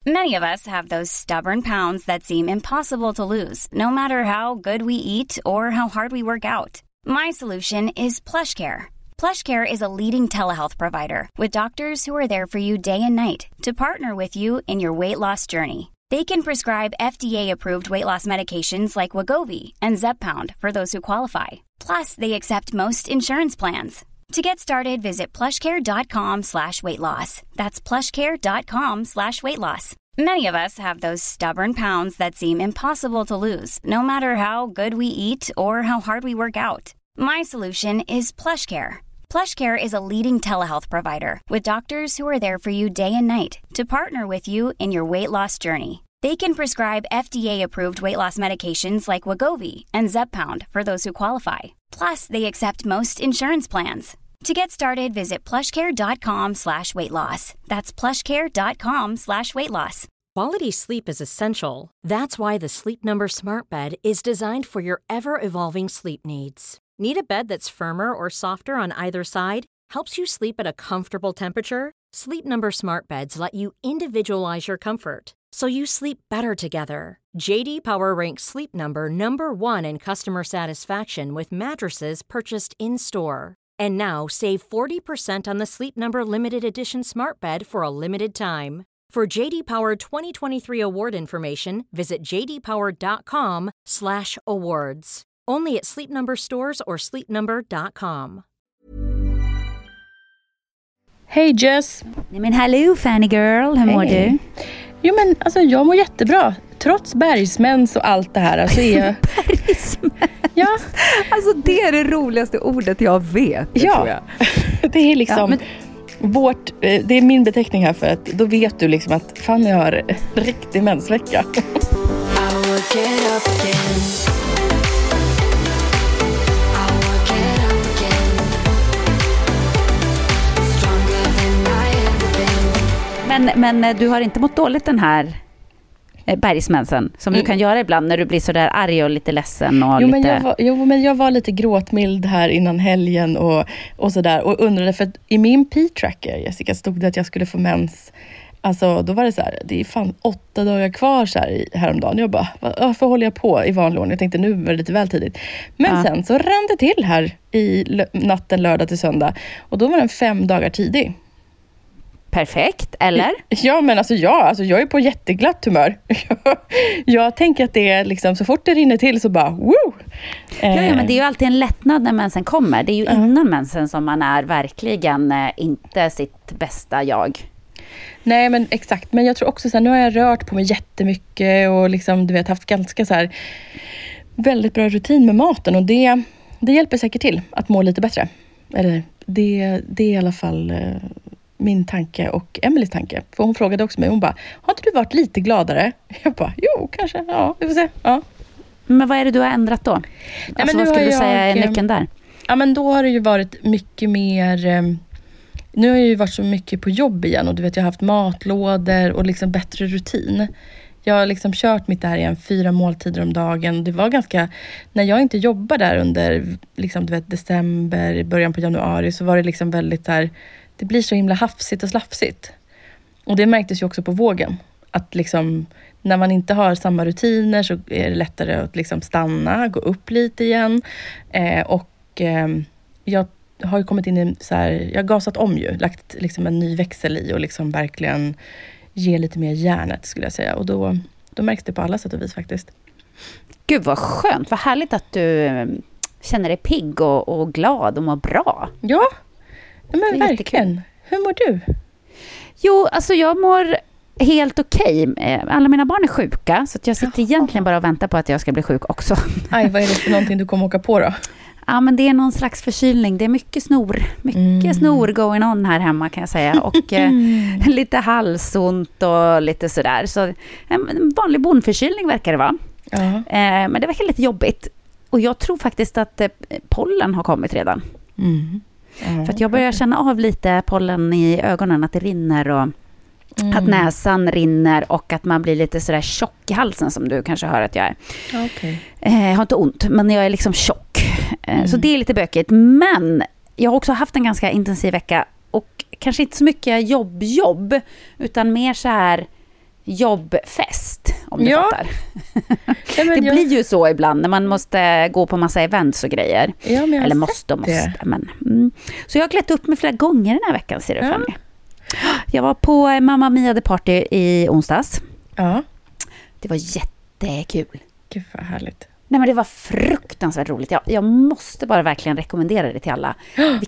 Many of us have those stubborn pounds that seem impossible to lose, no matter how good we eat or how hard we work out. My solution is PlushCare. PlushCare is a leading telehealth provider with doctors who are there for you day and night to partner with you in your weight loss journey. They can prescribe FDA-approved weight loss medications like Wegovy and Zepbound for those who qualify. Plus, they accept most insurance plans. To get started, visit plushcare.com/weightloss. That's plushcare.com/weightloss. Many of us have those stubborn pounds that seem impossible to lose, no matter how good we eat or how hard we work out. My solution is PlushCare. PlushCare is a leading telehealth provider with doctors who are there for you day and night to partner with you in your weight loss journey. They can prescribe FDA-approved weight loss medications like Wegovy and Zepbound for those who qualify. Plus, they accept most insurance plans. To get started, visit plushcare.com/weightloss. That's plushcare.com/weightloss. Quality sleep is essential. That's why the Sleep Number Smart Bed is designed for your ever-evolving sleep needs. Need a bed that's firmer or softer on either side? Helps you sleep at a comfortable temperature? Sleep Number Smart Beds let you individualize your comfort, so you sleep better together. JD Power ranks Sleep Number number 1 in customer satisfaction with mattresses purchased in-store. And now, save 40% on the Sleep Number Limited Edition Smart Bed for a limited time. For JD Power 2023 award information, visit jdpower.com/awards. Only at Sleep Number stores or sleepnumber.com. Hej Jess! Nej men hallå Fanny girl, hur mår du? Jo men alltså jag mår jättebra. Trots bergsmäns och allt det här. Alltså bergsmäns? Ja. Alltså det är det roligaste ordet jag vet. Ja, tror jag. Det är liksom det är min beteckning här för att då vet du liksom att fan jag har riktig mensvecka. Men du har inte mått dåligt den här bergsmänsen som du kan göra ibland när du blir så där arg och lite ledsen och men jag var lite gråtmild här innan helgen och sådär och undrade för att i min P-tracker, Jessica, stod det att jag skulle få mens. Alltså då var det så här, det är fan 8 dagar kvar så här häromdagen. Jag bara, varför håller jag på i vanlig ordning? Jag tänkte nu var det lite väl tidigt. Men sen så rann det till här i natten lördag till söndag och då var den 5 dagar tidig. Perfekt, eller? Ja, men alltså jag är på jätteglatt humör. Jag tänker att det är liksom, så fort det rinner till så bara, woo! Ja, men det är ju alltid en lättnad när mensen kommer. Det är ju innan mensen som man är verkligen inte sitt bästa jag. Nej, men exakt. Men jag tror också så här, nu har jag rört på mig jättemycket och liksom, du vet, haft ganska så här väldigt bra rutin med maten och det hjälper säkert till att må lite bättre. Eller det är i alla fall min tanke och Emelies tanke. För hon frågade också mig, hon bara, har inte du varit lite gladare? Jag bara, jo, kanske, ja, vi får se. Ja. Men vad är det du har ändrat då? Alltså, vad skulle du säga är nyckeln där? Ja, men då har det ju varit mycket mer... Nu har jag ju varit så mycket på jobb igen och du vet, jag har haft matlådor och liksom bättre rutin. Jag har liksom kört mitt där igen 4 måltider om dagen. Det var ganska, när jag inte jobbar där under liksom, du vet, december, början på januari, så var det liksom väldigt där, det blir så himla hafsigt och slafsigt. Och det märktes ju också på vågen. Att liksom, när man inte har samma rutiner så är det lättare att liksom stanna, gå upp lite igen. Jag har ju kommit in i så här, jag har gasat om ju, lagt liksom en ny växel i och liksom verkligen ge lite mer järnet skulle jag säga. Och då märks det på alla sätt och vis faktiskt. Gud vad skönt, vad härligt att du känner dig pigg och glad och mår bra. Ja, men verkligen. Jättekul. Hur mår du? Jo, alltså jag mår helt okej. Alla mina barn är sjuka så att jag sitter egentligen bara och väntar på att jag ska bli sjuk också. Aj, vad är det för någonting du kommer åka på då? Ja, men det är någon slags förkylning. Det är mycket snor. Mycket snor going on här hemma kan jag säga. Och lite halsont och lite sådär. Så en vanlig bondförkylning verkar det vara. Men det verkar lite jobbigt. Och jag tror faktiskt att pollen har kommit redan. För att jag börjar känna av lite pollen i ögonen. Att det rinner och att näsan rinner och att man blir lite sådär tjock i halsen som du kanske hör att jag är. Okay. Jag har inte ont, men jag är liksom tjock. Så det är lite bökigt. Men jag har också haft en ganska intensiv vecka och kanske inte så mycket jobb utan mer så här jobbfest, om du fattar. Ja, det blir ju så ibland när man måste gå på massa events och grejer. Ja, men eller måste. Men, Så jag har klätt upp mig flera gånger den här veckan, ser du, Fanny. Jag var på Mamma Mia The Party i onsdags. Ja. Det var jättekul. Gud vad härligt. Nej, men det var fruktansvärt roligt. Jag måste bara verkligen rekommendera det till alla.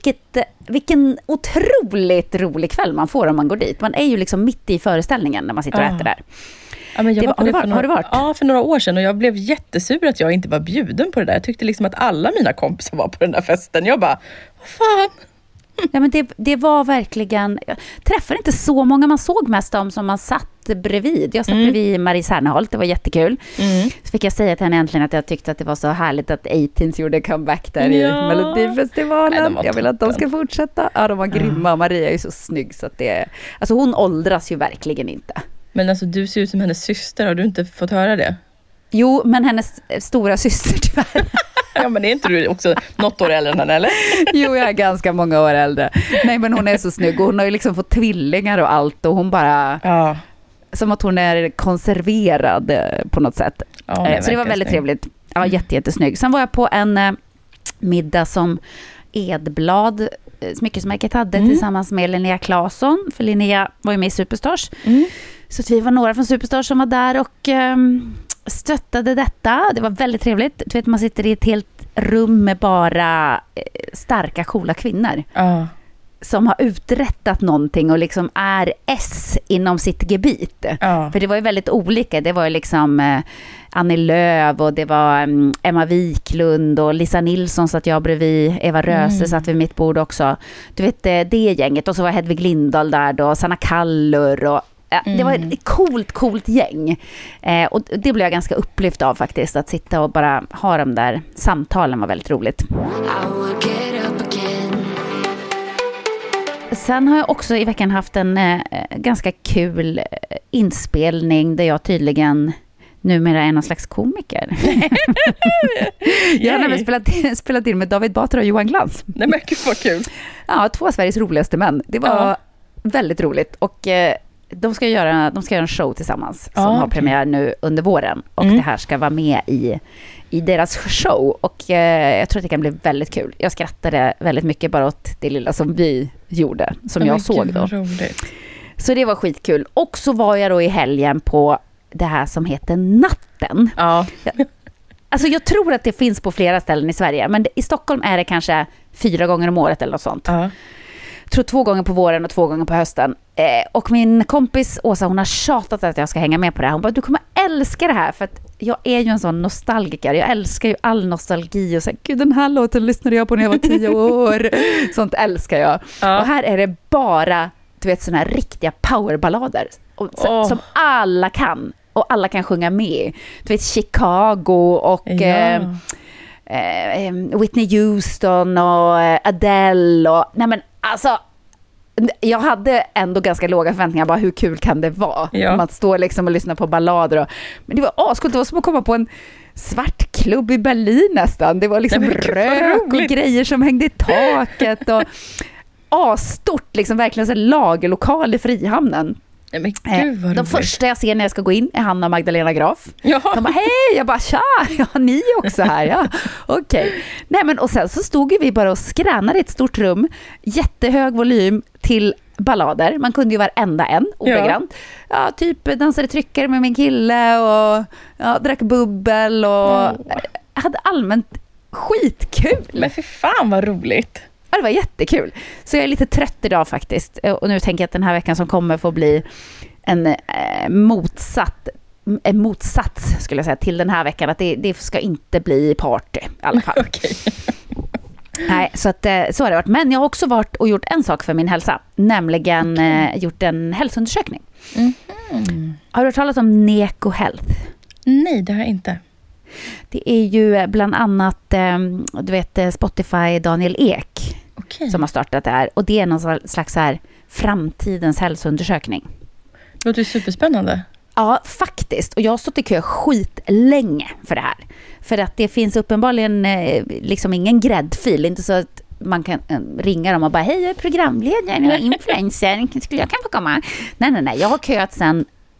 Vilken otroligt rolig kväll man får om man går dit. Man är ju liksom mitt i föreställningen när man sitter och äter där. Ja, men har du varit? Ja, för några år sedan, och jag blev jättesur att jag inte var bjuden på det där. Jag tyckte liksom att alla mina kompisar var på den där festen. Jag bara, vad fan? Ja, men det var verkligen... Jag träffade inte så många. Man såg mest om som man satt bredvid. Jag satt bredvid Marie Serneholt. Det var jättekul. Så fick jag säga till henne äntligen att jag tyckte att det var så härligt att 18s gjorde comeback där i Melodifestivalen. Nej, jag vill att de ska fortsätta. Ja, de var grymma. Maria är ju så snygg så att det... Alltså hon åldras ju verkligen inte. Men alltså du ser ut som hennes syster. Har du inte fått höra det? Jo, men hennes stora syster tyvärr. Ja, men är inte du också något år äldre än henne, eller? Jo, jag är ganska många år äldre. Nej, men hon är så snygg. Hon har ju liksom fått tvillingar och allt. Och hon bara... Ja. Som att hon är konserverad på något sätt. Ja, så det var väldigt trevligt. Ja, jättesnygg. Sen var jag på en middag som Edblad smyckesmärket hade tillsammans med Linnea Claesson. För Linnea var ju med i Superstars. Så att vi var några från Superstars som var där och stöttade detta. Det var väldigt trevligt. Du vet, man sitter i ett helt rum med bara starka, coola kvinnor. Som har uträttat någonting och liksom är inom sitt gebit. För det var ju väldigt olika. Det var ju liksom Annie Lööf och det var Emma Wiklund och Lisa Nilsson satt jag bredvid. Eva Röse satt vid mitt bord också. Du vet, det gänget. Och så var Hedvig Lindahl där då. Sanna Kallur och det var ett coolt gäng. Och det blev jag ganska upplyft av faktiskt. Att sitta och bara ha de där samtalen var väldigt roligt. Sen har jag också i veckan haft en ganska kul inspelning där jag tydligen numera är någon slags komiker. Jag har nämligen spelat in med David Batra och Johan Glans. Nej, men gud vad kul. Ja, 2 av Sveriges roligaste män. Det var väldigt roligt. Och de ska göra en show tillsammans som har premiär nu under våren. Och det här ska vara med i deras show. Och jag tror att det kan bli väldigt kul. Jag skrattade väldigt mycket bara åt det lilla som vi gjorde. Som jag såg då. Så det var skitkul. Och så var jag då i helgen på det här som heter Natten. Ja. Alltså jag tror att det finns på flera ställen i Sverige. Men i Stockholm är det kanske 4 gånger om året eller något sånt. Jag tror 2 gånger på våren och 2 gånger på hösten. Och min kompis Åsa, hon har tjatat att jag ska hänga med på det här. Hon bara, du kommer älska det här. För att jag är ju en sån nostalgiker. Jag älskar ju all nostalgi. Och så, gud, den här låten lyssnade jag på när jag var 10 år. Sånt älskar jag. Och här är det bara, du vet, såna här riktiga powerballader. Som alla kan. Och alla kan sjunga med. Du vet, Chicago och... Whitney Houston och Adele och nej men alltså jag hade ändå ganska låga förväntningar bara hur kul kan det vara om att stå liksom och lyssna på ballader men det var ascoolt. Det var som att komma på en svart klubb i Berlin nästan. Det var liksom rök och grejer som hängde i taket och asstort liksom verkligen så lagerlokal i Frihamnen. Men gud, de första jag ser när jag ska gå in är Hanna och Magdalena Graf. De bara, hej, jag bara, tja, ni också här, okej. Nej, men och sen så stod vi bara och skränade i ett stort rum, jättehög volym till ballader. Man kunde ju varenda en, obegrant. Ja, typ dansade tryckare med min kille och drack bubbel och hade allmänt skitkul. Men för fan vad roligt. Ja, det var jättekul. Så jag är lite trött idag faktiskt. Och nu tänker jag att den här veckan som kommer får bli en motsats skulle jag säga till den här veckan. Att det ska inte bli party i alla fall. Okay. Nej, så har det varit. Men jag har också varit och gjort en sak för min hälsa. Nämligen gjort en hälsoundersökning. Har du hört talat om Neko Health? Nej, det har jag inte. Det är ju bland annat du vet Spotify Daniel Ek som har startat det här. Och det är någon slags här framtidens hälsoundersökning. Det låter superspännande. Ja, faktiskt. Och jag har stått i kö skitlänge för det här. För att det finns uppenbarligen liksom ingen gräddfil. Inte så att man kan ringa dem och bara, hej, jag är programledare, jag är influencer, skulle jag kan få komma? Nej. Jag har köat sen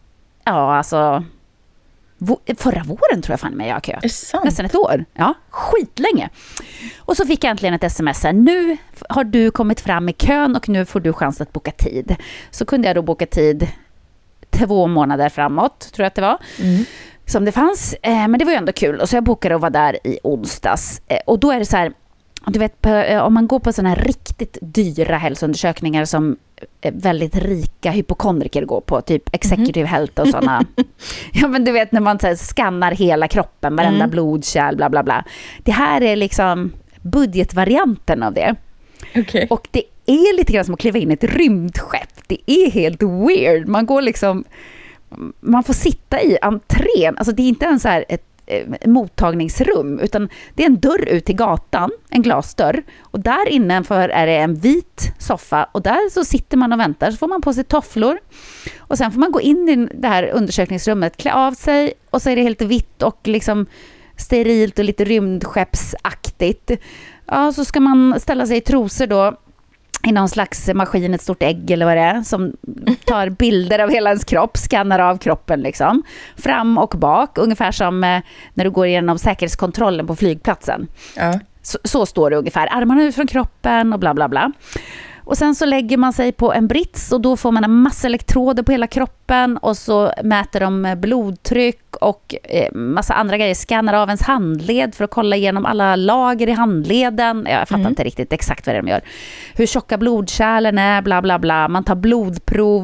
Ja, alltså förra våren tror jag fan med jag har köat. Är det sant? Nästan ett år. Ja, skitlänge. Och så fick jag äntligen ett sms här. Nu har du kommit fram i kön och nu får du chans att boka tid. Så kunde jag då boka tid 2 månader framåt, tror jag att det var. Som det fanns. Men det var ju ändå kul. Och så jag bokade och var där i onsdags. Och då är det så här, du vet, om man går på sådana här riktigt dyra hälsoundersökningar som väldigt rika hypokondriker går på, typ executive health och sådana. Ja, men du vet när man så här skannar hela kroppen, varenda blodkärl, bla bla bla. Det här är liksom budgetvarianten av det. Okay. Och det är lite grann som att kliva in i ett rymdskepp. Det är helt weird. Man går liksom, man får sitta i entrén. Alltså det är inte ens så här ett mottagningsrum, utan det är en dörr ut till gatan, en glasdörr, och där innanför är det en vit soffa och där så sitter man och väntar, så får man på sig tofflor och sen får man gå in i det här undersökningsrummet, klä av sig och så är det helt vitt och liksom sterilt och lite rymdskeppsaktigt. Ja, så ska man ställa sig i trosor då i någon slags maskin, ett stort ägg eller vad det är, som tar bilder av hela ens kropp, skannar av kroppen liksom, fram och bak, ungefär som när du går igenom säkerhetskontrollen på flygplatsen. Ja. Så står det ungefär, armarna ut från kroppen och bla bla bla. Och sen så lägger man sig på en brits och då får man en massa elektroder på hela kroppen och så mäter de blodtryck och massa andra grejer, skannar av ens handled för att kolla igenom alla lager i handleden. Jag fattar inte riktigt exakt vad de gör. Hur tjocka blodkärlen är, bla bla bla. Man tar blodprov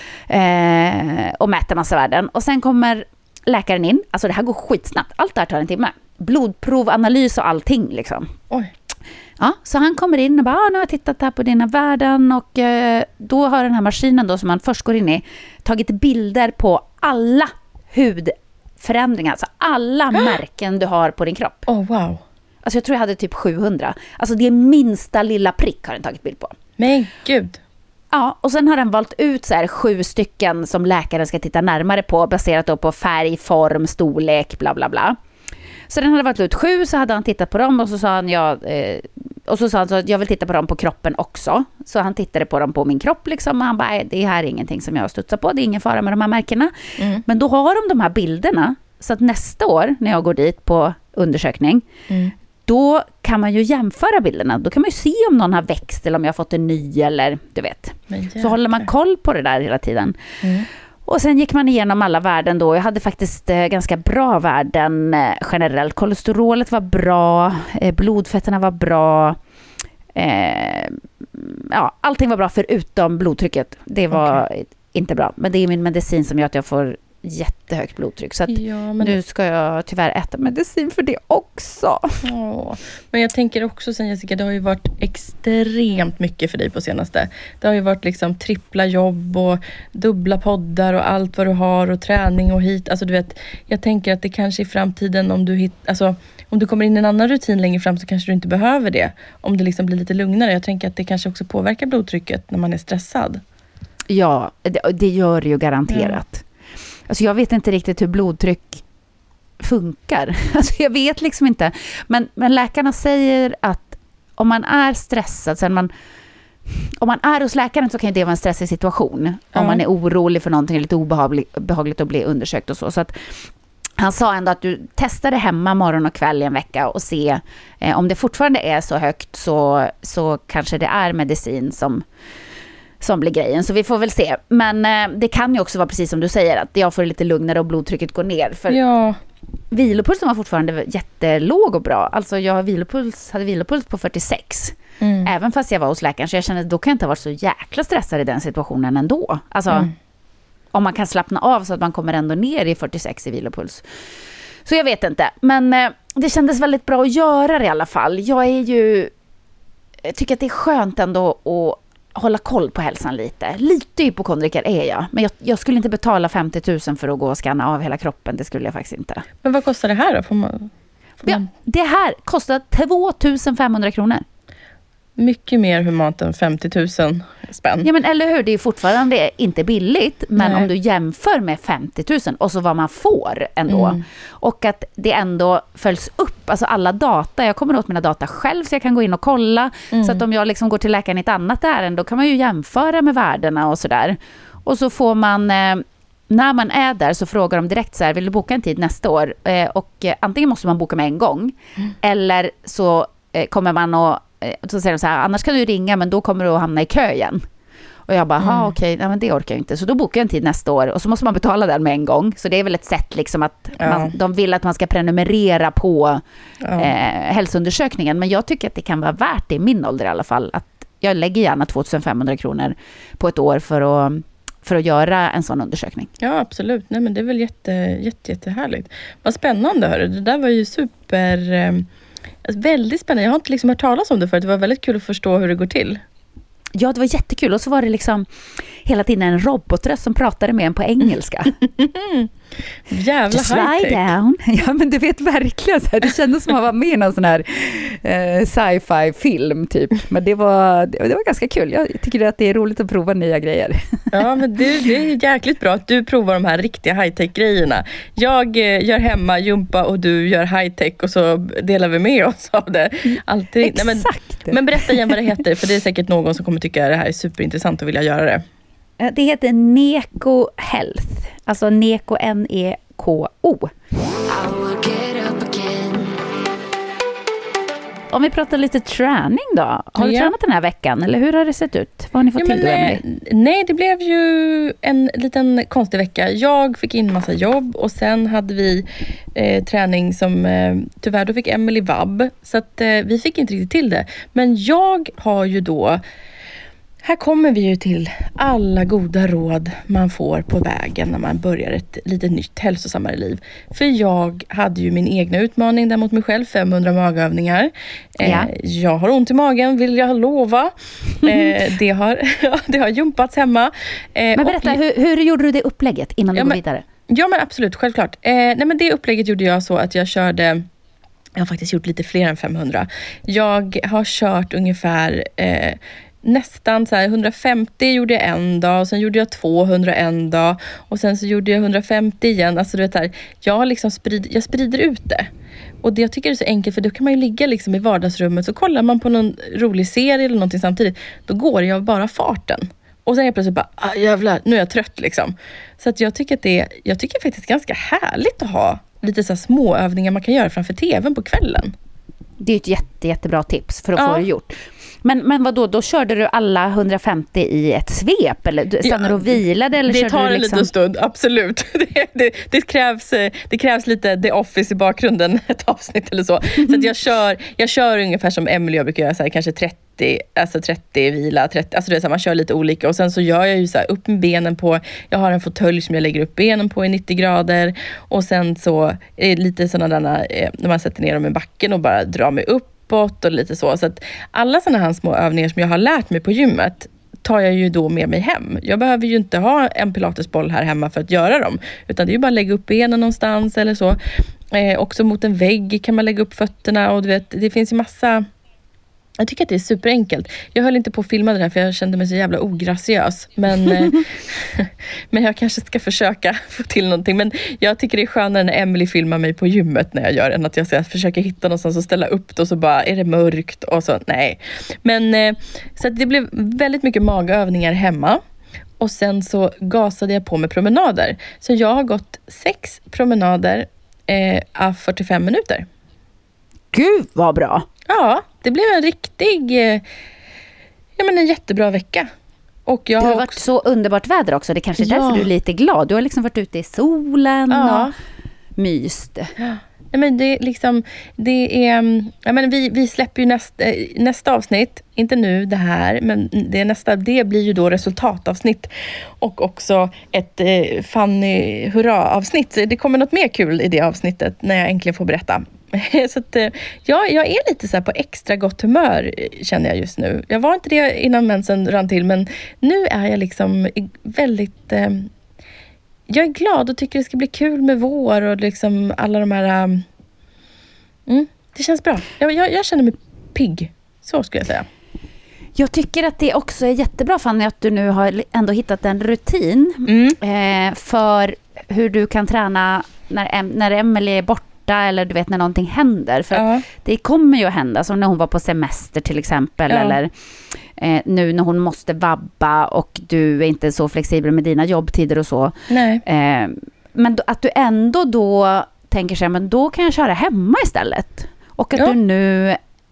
och mäter massa värden. Och sen kommer läkaren in. Alltså det här går skitsnabbt. Allt det här tar en timme. Blodprov, analys och allting liksom. Oj. Ja, så han kommer in och bara, nu har jag tittat här på dina värden och då har den här maskinen då som man först går in i tagit bilder på alla hudförändringar, alltså alla märken du har på din kropp. Oh, wow. Alltså jag tror jag hade typ 700. Alltså det minsta lilla prick har den tagit bild på. Men gud. Ja, och sen har den valt ut så här 7 stycken som läkaren ska titta närmare på baserat då på färg, form, storlek, bla bla bla. Så den hade varit ut 7, så hade han tittat på dem och så sa han så att jag vill titta på dem på kroppen också. Så han tittade på dem på min kropp liksom och han bara, det här är ingenting som jag studsar på, det är ingen fara med de här märkena. Men då har de här bilderna så att nästa år när jag går dit på undersökning då kan man ju jämföra bilderna. Då kan man ju se om någon har växt eller om jag har fått en ny eller du vet. Så håller man koll på det där hela tiden. Och sen gick man igenom alla värden då. Jag hade faktiskt ganska bra värden generellt. Kolesterolet var bra, blodfetterna var bra. Ja, allting var bra förutom blodtrycket. Det var inte bra. Men det är min medicin som gör att jag får jättehögt blodtryck. Så att nu ska jag tyvärr äta medicin för det också. Men jag tänker också sen Jessica, det har ju varit extremt mycket för dig på senaste. Det har ju varit liksom trippla jobb och dubbla poddar och allt vad du har och träning och hit. Alltså du vet, jag tänker att det kanske i framtiden om du kommer in i en annan rutin längre fram så kanske du inte behöver det. Om det liksom blir lite lugnare. Jag tänker att det kanske också påverkar blodtrycket när man är stressad. Ja, det gör det ju garanterat. Ja. Alltså jag vet inte riktigt hur blodtryck funkar. Alltså jag vet liksom inte. Men läkarna säger att om man är stressad, om man är hos läkaren så kan det vara en stressig situation. Om man är orolig för någonting, lite obehagligt att bli undersökt och så. Så att han sa ändå att du testar det hemma morgon och kväll i en vecka och se om det fortfarande är så högt så kanske det är medicin som blir grejen. Så vi får väl se. Men det kan ju också vara precis som du säger att jag får lite lugnare och blodtrycket går ner. För vilopulsen var fortfarande jättelåg och bra. Alltså jag hade vilopuls på 46. Även fast jag var hos läkaren. Så jag kände att då kan jag inte ha varit så jäkla stressad i den situationen ändå. Alltså om man kan slappna av så att man kommer ändå ner i 46 i vilopuls. Så jag vet inte. Men det kändes väldigt bra att göra det i alla fall. Jag tycker att det är skönt ändå att hålla koll på hälsan lite. Lite hypokondriker är jag. Men jag skulle inte betala 50 000 för att gå och scanna av hela kroppen. Det skulle jag faktiskt inte. Men vad kostar det här då? Får man... Det här kostar 2500 kronor. Mycket mer humant än 50 000 spänn. Ja men eller hur, det är fortfarande inte billigt. Men om du jämför med 50 000 och så vad man får ändå. Och att det ändå följs upp. Alltså alla data, jag kommer åt mina data själv så jag kan gå in och kolla. Så att om jag liksom går till läkaren i ett annat ärende då kan man ju jämföra med värdena och sådär. Och så får man när man är där så frågar de direkt så här, vill du boka en tid nästa år? Och antingen måste man boka med en gång, eller så kommer man och så säger de så här, annars kan du ringa, men då kommer du att hamna i kö igen. Och jag bara, okej, nej, men det orkar jag inte. Så då bokar jag en tid nästa år och så måste man betala den med en gång. Så det är väl ett sätt liksom att de vill att man ska prenumerera på hälsoundersökningen. Men jag tycker att det kan vara värt det i min ålder i alla fall. Att jag lägger gärna 2500 kronor på ett år för att göra en sån undersökning. Ja, absolut. Nej, men det är väl jättehärligt. Vad spännande, hörru. Det där var ju väldigt spännande. Jag har inte liksom hört talas om det förut. Det var väldigt kul att förstå hur det går till. Ja, det var jättekul. Och så var det liksom hela tiden en robotröst som pratade med en på engelska. Jävla high-tech. Down. Ja, men du vet verkligen så här, det kändes som att vara med i någon sån här sci-fi film typ. Men det var ganska kul. Jag tycker att det är roligt att prova nya grejer. Ja, men det är jäkligt bra att du provar de här riktiga high-tech-grejerna. Jag gör hemma jumpa och du gör high-tech och så delar vi med oss av det. Alltid. Exakt. Men berätta igen vad det heter, för det är säkert någon som kommer tycka att det här är superintressant och vilja göra det. Det heter Neko Health. Alltså Neko, N-E-K-O. Om vi pratar lite träning då. Har du tränat den här veckan? Eller hur har det sett ut? Vad har ni fått till då, Emily? Nej, det blev ju en liten konstig vecka. Jag fick in massa jobb och sen hade vi träning som tyvärr då fick Emily vabb. Så att vi fick inte riktigt till det. Men jag har ju då... Här kommer vi ju till alla goda råd man får på vägen när man börjar ett lite nytt hälsosammare liv. För jag hade ju min egna utmaning där mot mig själv, 500 magövningar. Jag har ont i magen, vill jag lova. Det har jumpats hemma. Men berätta, hur gjorde du det upplägget innan du går vidare? Ja, men absolut, självklart. Nej, men det upplägget gjorde jag så att jag har faktiskt gjort lite fler än 500. Jag har kört ungefär... nästan så här 150 gjorde jag en dag och sen gjorde jag 200 en dag och sen så gjorde jag 150 igen. Alltså du vet här, jag sprider ut det. Och det jag tycker är så enkelt, för då kan man ju ligga liksom i vardagsrummet, så kollar man på någon rolig serie eller någonting samtidigt, då går jag bara farten. Och sen är jag plötsligt bara, jävlar, nu är jag trött liksom. Så att jag tycker faktiskt ganska härligt att ha lite så här små övningar man kan göra framför tvn på kvällen. Det är ett jättebra tips för att få det gjort. Men vad då körde du alla 150 i ett svep? Eller stannade du och vilade? Eller det tar en liten stund, absolut. Det krävs lite The Office i bakgrunden, ett avsnitt eller så. Så att jag kör ungefär som Emily jag brukar göra, så här, kanske 30 vila, 30, alltså det är så här, man kör lite olika. Och sen så gör jag ju så här, upp med benen på, jag har en fåtölj som jag lägger upp benen på i 90 grader. Och sen så är det lite sådana där, när man sätter ner dem i backen och bara drar mig upp och lite så att alla sådana här små övningar som jag har lärt mig på gymmet tar jag ju då med mig hem. Jag behöver ju inte ha en pilatesboll här hemma för att göra dem, utan det är ju bara att lägga upp benen någonstans eller så. Också mot en vägg kan man lägga upp fötterna, och du vet, det finns ju massa. Jag tycker att det är superenkelt. Jag höll inte på att filma det här för jag kände mig så jävla ograciös. Men jag kanske ska försöka få till någonting. Men jag tycker det är skönare när Emily filmar mig på gymmet när jag gör det, än att jag försöker hitta någonstans och ställa upp det och så bara är det mörkt och så. Nej. Men så att det blev väldigt mycket magövningar hemma. Och sen så gasade jag på med promenader. Så jag har gått 6 promenader av 45 minuter. Gud vad bra! Ja, det blev en jättebra vecka. Och det har varit så underbart väder också. Det kanske är därför du är lite glad. Du har liksom varit ute i solen och myst. Ja. Men det är liksom, vi släpper ju nästa avsnitt, inte nu det här, men det blir ju då resultatavsnitt och också ett Fanny hurra-avsnitt. Så det kommer något mer kul i det avsnittet när jag äntligen får berätta. Så att, jag är lite så här på extra gott humör, känner jag just nu. Jag var inte det innan mensen rann till, men nu är jag liksom väldigt... jag är glad och tycker det ska bli kul med vår och liksom alla de här... det känns bra. Jag känner mig pigg, så skulle jag säga. Jag tycker att det också är jättebra, Fanny, att du nu har ändå hittat en rutin för hur du kan träna när Emily är borta, eller du vet när någonting händer, för det kommer ju att hända, som när hon var på semester till exempel, eller nu när hon måste vabba och du är inte så flexibel med dina jobbtider och så. Nej. Men att du ändå då tänker sig, men då kan jag köra hemma istället. Och att du nu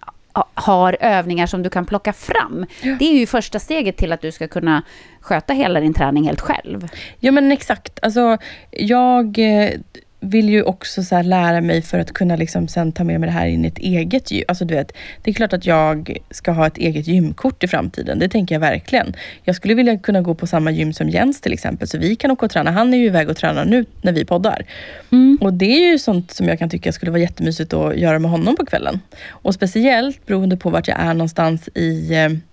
har övningar som du kan plocka fram. Ja. Det är ju första steget till att du ska kunna sköta hela din träning helt själv. Ja, men exakt. Alltså, jag vill ju också så här lära mig för att kunna liksom sen ta med mig det här in i ett eget gym. Alltså du vet, det är klart att jag ska ha ett eget gymkort i framtiden. Det tänker jag verkligen. Jag skulle vilja kunna gå på samma gym som Jens till exempel. Så vi kan åka och träna. Han är ju iväg och tränar nu när vi poddar. Och det är ju sånt som jag kan tycka skulle vara jättemysigt att göra med honom på kvällen. Och speciellt beroende på vart jag är någonstans i...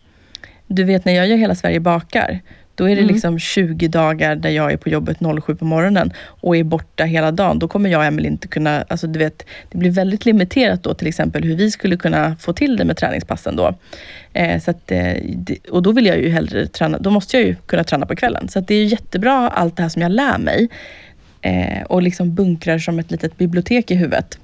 Du vet, när jag gör Hela Sverige bakar... Då är det liksom 20 dagar där jag är på jobbet 07 på morgonen och är borta hela dagen. Då kommer jag och Emily inte kunna... Alltså du vet, det blir väldigt limiterat då till exempel hur vi skulle kunna få till det med träningspassen då. Så att, och då vill jag ju hellre träna... Då måste jag ju kunna träna på kvällen. Så att det är jättebra allt det här som jag lär mig. Och liksom bunkrar som ett litet bibliotek i huvudet.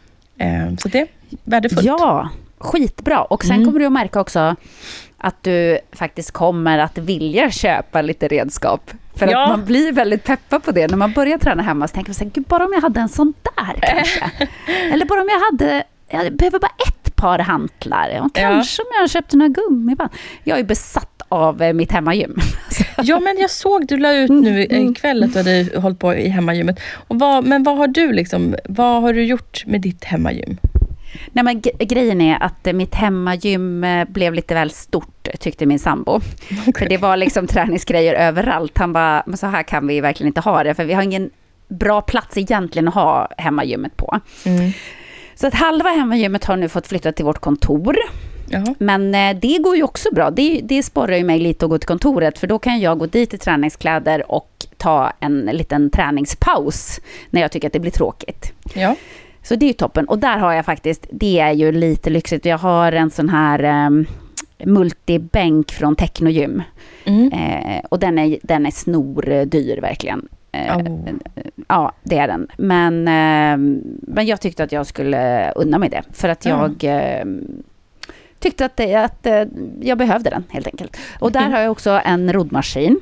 Så det är värdefullt. Ja, skitbra. Och sen kommer du att märka också... att du faktiskt kommer att vilja köpa lite redskap. För att man blir väldigt peppad på det. När man börjar träna hemma så tänker man sig, gud, bara om jag hade en sån där kanske. Eller bara om jag behöver bara ett par hantlar. Och kanske om jag köpte några gummiband. Jag är besatt av mitt hemmagym. Ja, men jag såg du la ut nu ikväll att du hade hållit på i hemmagymmet. Och vad har du liksom, vad har du gjort med ditt hemmagym? Nej, men grejen är att mitt hemmagym blev lite väl stort, tyckte min sambo. Okay. För det var liksom träningsgrejer överallt. Han bara, men så här kan vi verkligen inte ha det. För vi har ingen bra plats egentligen att ha hemmagymmet på. Så att halva hemmagymmet har nu fått flytta till vårt kontor. Jaha. Men det går ju också bra. Det sporrar ju mig lite att gå till kontoret. För då kan jag gå dit i träningskläder och ta en liten träningspaus när jag tycker att det blir tråkigt. Ja. Så det är ju toppen. Och där har jag faktiskt, det är ju lite lyxigt. Jag har en sån här multibänk från Technogym. Och den är snordyr verkligen. Ja, det är den. Men jag tyckte att jag skulle unna mig det. För att jag tyckte att jag behövde den helt enkelt. Och där har jag också en roddmaskin.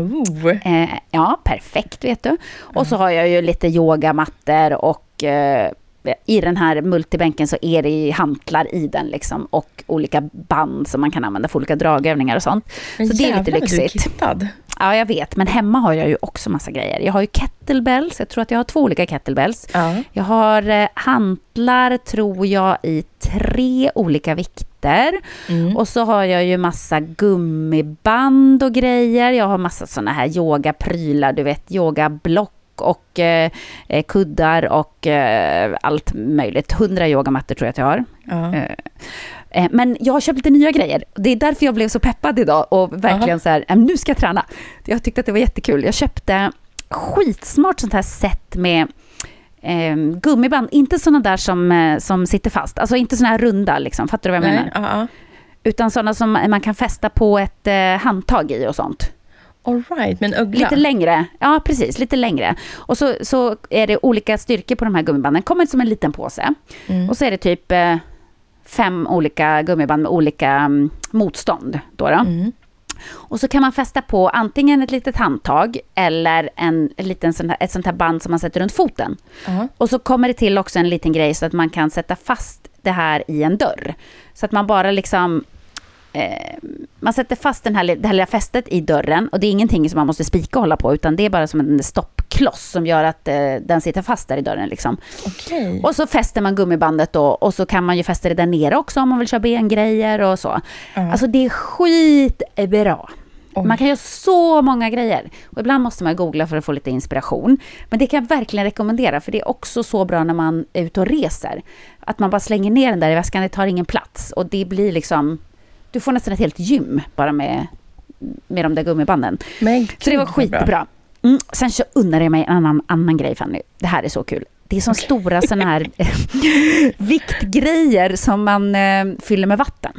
Ja, perfekt vet du. Och så har jag ju lite yogamattor och i den här multibänken så är det hantlar i den liksom, och olika band som man kan använda för olika dragövningar och sånt. Men så det är lite lyxigt. Ja, jag vet. Men hemma har jag ju också massa grejer. Jag har ju kettlebells. Jag tror att jag har 2 olika kettlebells. Jag har hantlar, tror jag, i 3 olika vikter. Och så har jag ju massa gummiband och grejer. Jag har massa såna här yogaprylar, du vet, yogablock och kuddar och allt möjligt. 100 yogamattor tror jag att jag har. Men jag har köpt lite nya grejer. Det är därför jag blev så peppad idag och verkligen så här, nu ska jag träna. Jag tyckte att det var jättekul. Jag köpte skitsmart sånt här set med gummiband. Inte såna där som sitter fast. Alltså inte såna här runda liksom. Fattar du vad jag menar? Utan såna som man kan fästa på ett handtag i och sånt. All right, men ögla. Lite längre. Ja, precis. Lite längre. Och så är det olika styrkor på de här gummibanden. Kommer som en liten påse. Och så är det typ 5 olika gummiband med olika motstånd. Då. Och så kan man fästa på antingen ett litet handtag eller ett sånt här band som man sätter runt foten. Och så kommer det till också en liten grej så att man kan sätta fast det här i en dörr. Så att man bara liksom... man sätter fast det här lilla fästet i dörren och det är ingenting som man måste spika och hålla på, utan det är bara som en stoppkloss som gör att den sitter fast där i dörren liksom. Okay. Och så fäster man gummibandet då, och så kan man ju fästa det där nere också om man vill köra bengrejer och så. Alltså det är skitbra. Man kan göra så många grejer. Och ibland måste man googla för att få lite inspiration. Men det kan jag verkligen rekommendera. För det är också så bra när man är ute och reser. Att man bara slänger ner den där i väskan. Det tar ingen plats. Och det blir liksom... Du får nästan ett helt gym bara med de där gummibanden. Så det var skitbra. Sen så undrar jag mig en annan grej, Fanny. Det här är så kul. Det är som stora såna här viktgrejer som man fyller med vatten.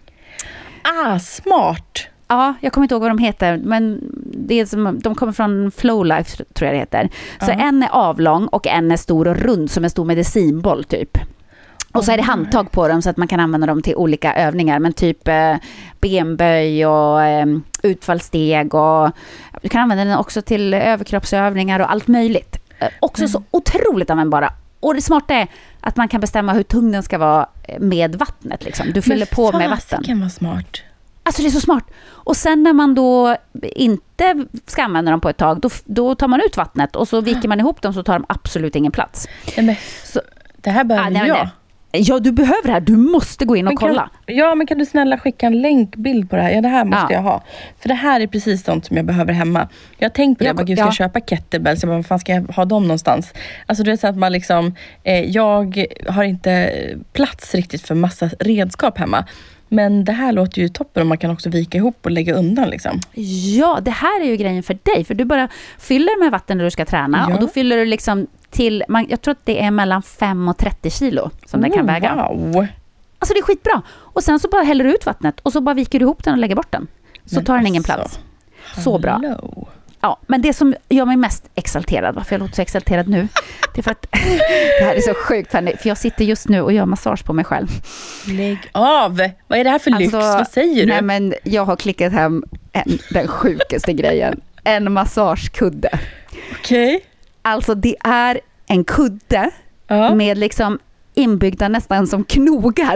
Smart. Ja, jag kommer inte ihåg vad de heter, men det är som, de kommer från Flowlife, tror jag det heter. Så en är avlång och en är stor och rund som en stor medicinboll typ. Och så är det handtag på dem så att man kan använda dem till olika övningar. Men typ benböj och utfallssteg. Och du kan använda den också till överkroppsövningar och allt möjligt. Också så otroligt användbara. Och det smarta är att man kan bestämma hur tung den ska vara med vattnet. Liksom. Du fyller på med vatten. Det kan vara smart. Alltså det är så smart. Och sen när man då inte ska använda dem på ett tag, då tar man ut vattnet och så viker man ihop dem så tar de absolut ingen plats. Men, så, det här behöver jag. Ja, du behöver det här. Du måste gå in och kolla. Men kan du snälla skicka en länkbild på det här? Ja, det här måste jag ha. För det här är precis sånt som jag behöver hemma. Jag har tänkt på det. Gud, ska jag köpa kettlebells? Vad fan ska jag ha dem någonstans? Alltså det är så att man liksom... jag har inte plats riktigt för massa redskap hemma. Men det här låter ju toppen och man kan också vika ihop och lägga undan liksom. Ja, det här är ju grejen för dig. För du bara fyller med vatten när du ska träna. Ja. Och då fyller du liksom till... jag tror att det är mellan 5 och 30 kilo som den kan väga. Wow. Alltså det är skitbra. Och sen så bara häller du ut vattnet och så bara viker du ihop den och lägger bort den. Så tar den ingen plats. Så bra. Ja, men det som gör mig mest exalterad, varför jag låter så exalterad nu, det är för att det här är så sjukt, för jag sitter just nu och gör massage på mig själv. Lägg av! Vad är det här för lyx? Vad säger du? Nej, men jag har klickat hem den sjukaste grejen. En massagekudde. Okej. Alltså det är en kudde med liksom inbyggda nästan som knogar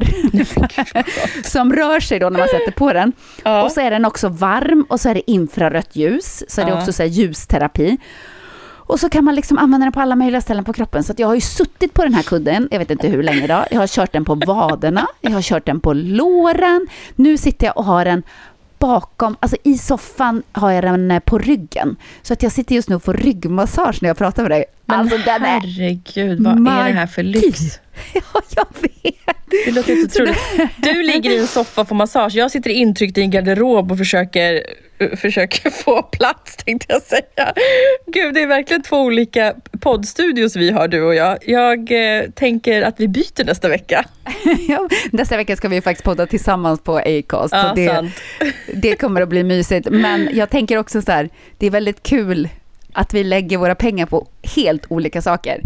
som rör sig då när man sätter på den. Och så är den också varm och så är det infrarött ljus, så är det också så här ljusterapi. Och så kan man liksom använda den på alla möjliga ställen på kroppen. Så att jag har ju suttit på den här kudden, jag vet inte hur länge då. Jag har kört den på vaderna, jag har kört den på låren. Nu sitter jag och har den bakom, alltså i soffan har jag den på ryggen. Så att jag sitter just nu och får ryggmassage när jag pratar med dig. Men alltså, herregud, vad är det här för lyx? Ja, jag vet. Det låter inte otroligt. Du ligger i en soffa på massage. Jag sitter intryckt i en garderob och försöker få plats, tänkte jag säga. Gud, det är verkligen 2 olika poddstudios vi har, du och jag. Jag tänker att vi byter nästa vecka. Ja, nästa vecka ska vi faktiskt podda tillsammans på Acast. Ja, så det kommer att bli mysigt. Men jag tänker också så här, det är väldigt kul att vi lägger våra pengar på helt olika saker.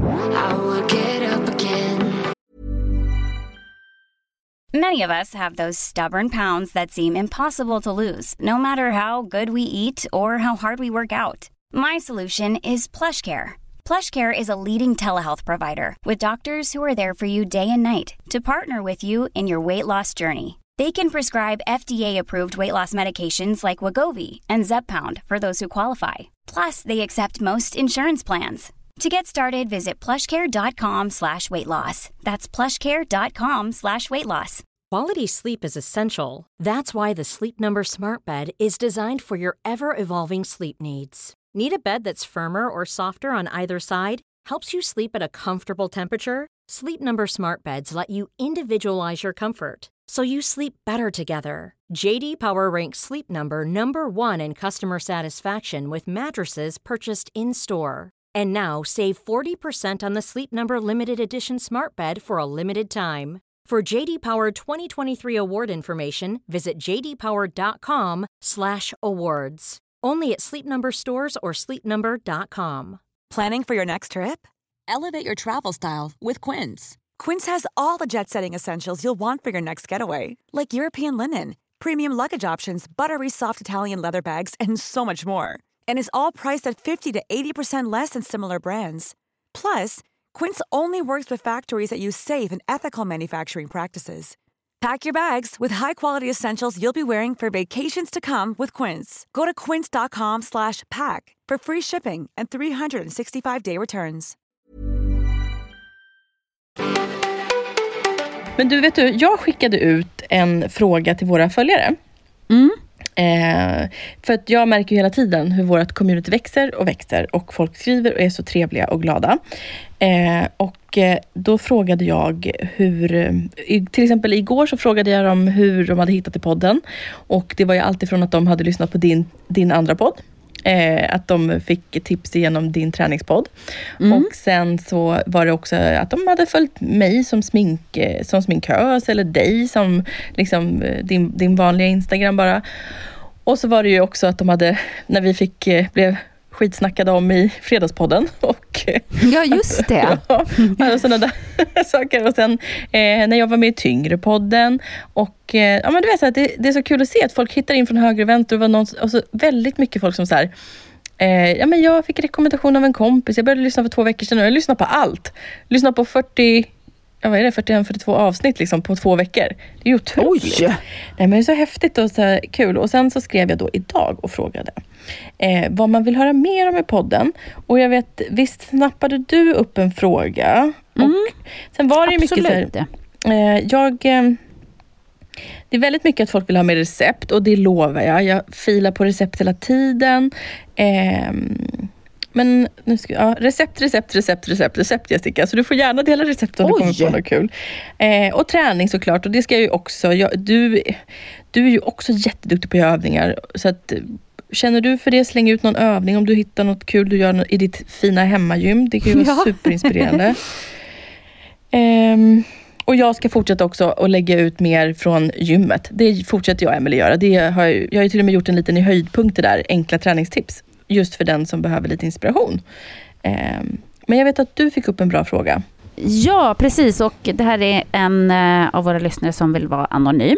Many of us have those stubborn pounds that seem impossible to lose, no matter how good we eat or how hard we work out. My solution is PlushCare. PlushCare is a leading telehealth provider with doctors who are there for you day and night to partner with you in your weight loss journey. They can prescribe FDA-approved weight loss medications like Wegovy and Zepbound for those who qualify. Plus, they accept most insurance plans. To get started, visit plushcare.com/weightloss. That's plushcare.com/weightloss. Quality sleep is essential. That's why the Sleep Number Smart Bed is designed for your ever-evolving sleep needs. Need a bed that's firmer or softer on either side? Helps you sleep at a comfortable temperature? Sleep Number Smart Beds let you individualize your comfort, so you sleep better together. JD Power ranks Sleep Number #1 in customer satisfaction with mattresses purchased in-store. And now, save 40% on the Sleep Number Limited Edition Smart Bed for a limited time. For JD Power 2023 award information, visit jdpower.com/awards. Only at Sleep Number stores or sleepnumber.com. Planning for your next trip? Elevate your travel style with Quince. Quince has all the jet-setting essentials you'll want for your next getaway, like European linen, premium luggage options, buttery soft Italian leather bags, and so much more. And is all priced at 50 to 80% less than similar brands. Plus, Quince only works with factories that use safe and ethical manufacturing practices. Pack your bags with high-quality essentials you'll be wearing for vacations to come with Quince. Go to quince.com/pack for free shipping and 365-day returns. Men du, vet du, jag skickade ut en fråga till våra följare. För att jag märker ju hela tiden hur vårt community växer och folk skriver och är så trevliga och glada. Och då frågade jag till exempel igår så frågade jag dem hur de hade hittat i podden. Och det var ju alltid från att de hade lyssnat på din andra podd. Att de fick tips genom din träningspodd. Och sen så var det också att de hade följt mig som sminkös eller dig som liksom din vanliga Instagram bara. Och så var det ju också att de hade, när vi blev skitsnackade om i Fredagspodden. Ja, just det. Ja, sådana där saker. Och sen när jag var med i Tyngre-podden. Och ja, men du vet så att det är så kul att se att folk hittar in från höger och vänster. Och var någon, och så väldigt mycket folk som så här... ja, men jag fick rekommendation av en kompis. Jag började lyssna för 2 veckor sedan och jag lyssnar på allt. Lyssnar på 41-42 avsnitt liksom på 2 veckor. Det är ju otroligt. Oj. Nej, men det är så häftigt och så kul. Och sen så skrev jag då idag och frågade vad man vill höra mer om i podden. Och jag vet, visst snappade du upp en fråga. Och sen var det ju mycket så här, det är väldigt mycket att folk vill ha mer recept och det lovar jag. Jag filar på recept hela tiden. Men nu ska recept Jessica. Så du får gärna dela recept om du kommer på något kul. Och träning såklart. Och det ska jag ju också. Du är ju också jätteduktig på övningar. Så att, känner du för det, släng ut någon övning om du hittar något kul du gör i ditt fina hemmagym. Det kan ju vara superinspirerande. Och jag ska fortsätta också att lägga ut mer från gymmet. Det fortsätter jag och Emelie göra. Jag har ju till och med gjort en liten i höjdpunkter där. Enkla träningstips. Just för den som behöver lite inspiration. Men jag vet att du fick upp en bra fråga. Ja, precis. Och det här är en av våra lyssnare som vill vara anonym.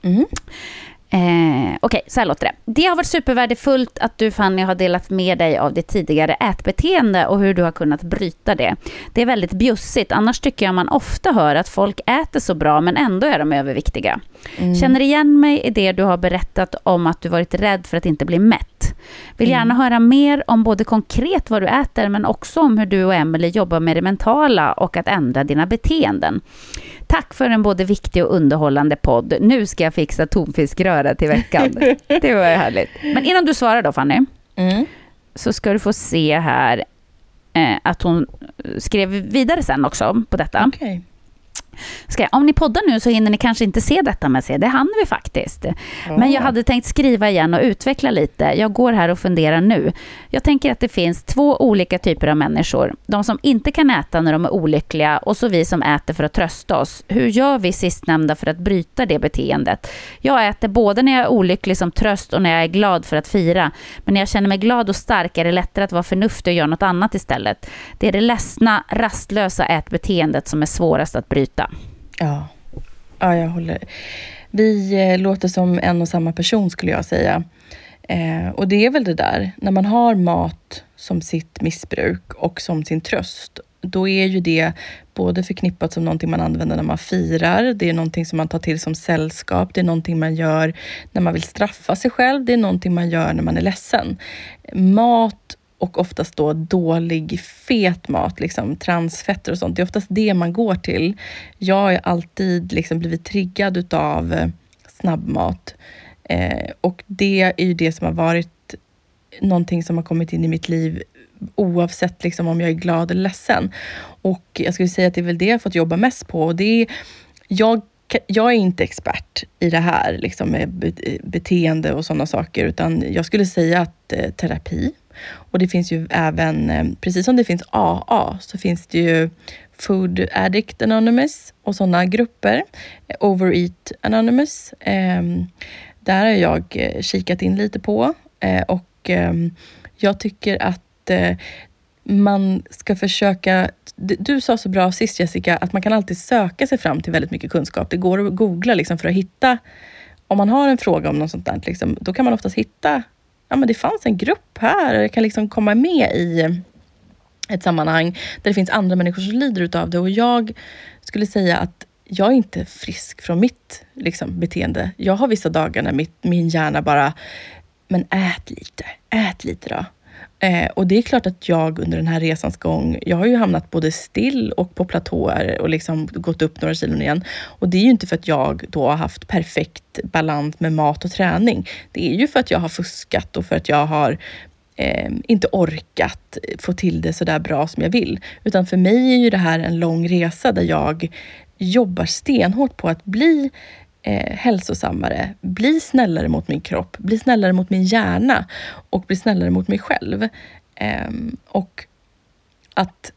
Okej, så här låter det. Det har varit supervärdefullt att du, Fanny, har delat med dig av ditt tidigare ätbeteende och hur du har kunnat bryta det. Det är väldigt bjussigt. Annars tycker jag man ofta hör att folk äter så bra men ändå är de överviktiga. Känner igen mig i det du har berättat om att du varit rädd för att inte bli mätt. Vill gärna höra mer om både konkret vad du äter men också om hur du och Emelie jobbar med det mentala och att ändra dina beteenden. Tack för en både viktig och underhållande podd. Nu ska jag fixa tonfiskröra till veckan. Det var härligt. Men innan du svarar då, Fanny, så ska du få se här att hon skrev vidare sen också på detta. Okej. Om ni poddar nu så hinner ni kanske inte se detta med sig. Det hann vi faktiskt. Men jag hade tänkt skriva igen och utveckla lite. Jag går här och funderar nu. Jag tänker att det finns 2 olika typer av människor. De som inte kan äta när de är olyckliga och så vi som äter för att trösta oss. Hur gör vi sistnämnda för att bryta det beteendet? Jag äter både när jag är olycklig som tröst och när jag är glad för att fira. Men när jag känner mig glad och stark är det lättare att vara förnuftig och göra något annat istället. Det är det ledsna, rastlösa ätbeteendet som är svårast att bryta. Ja, jag håller. Vi låter som en och samma person skulle jag säga. Och det är väl det där. När man har mat som sitt missbruk och som sin tröst. Då är ju det både förknippat som någonting man använder när man firar. Det är någonting som man tar till som sällskap. Det är någonting man gör när man vill straffa sig själv. Det är någonting man gör när man är ledsen. Mat och oftast då dålig fet mat, liksom transfetter och sånt. Det är oftast det man går till. Jag har alltid liksom blivit triggad utav snabbmat. Och det är ju det som har varit någonting som har kommit in i mitt liv oavsett liksom om jag är glad eller ledsen. Och jag skulle säga att det är väl det jag har fått jobba mest på. Och det är, jag är inte expert i det här liksom med beteende och sådana saker, utan jag skulle säga att terapi. Och det finns ju även, precis som det finns AA, så finns det ju Food Addict Anonymous och sådana grupper. Overeat Anonymous. Där har jag kikat in lite på. Och jag tycker att man ska försöka... Du sa så bra sist, Jessica, att man kan alltid söka sig fram till väldigt mycket kunskap. Det går att googla liksom för att hitta... Om man har en fråga om något sånt där, liksom, då kan man oftast hitta... Ja, men det fanns en grupp här. Jag kan liksom komma med i ett sammanhang där det finns andra människor som lider utav det. Och jag skulle säga att jag är inte frisk från mitt liksom, beteende. Jag har vissa dagar när min hjärna bara, men ät lite då. Och det är klart att jag under den här resans gång, jag har ju hamnat både still och på platåer och liksom gått upp några kilon igen. Och det är ju inte för att jag då har haft perfekt balans med mat och träning. Det är ju för att jag har fuskat och för att jag har inte orkat få till det så där bra som jag vill. Utan för mig är ju det här en lång resa där jag jobbar stenhårt på att bli hälsosammare, bli snällare mot min kropp, bli snällare mot min hjärna och bli snällare mot mig själv. Och att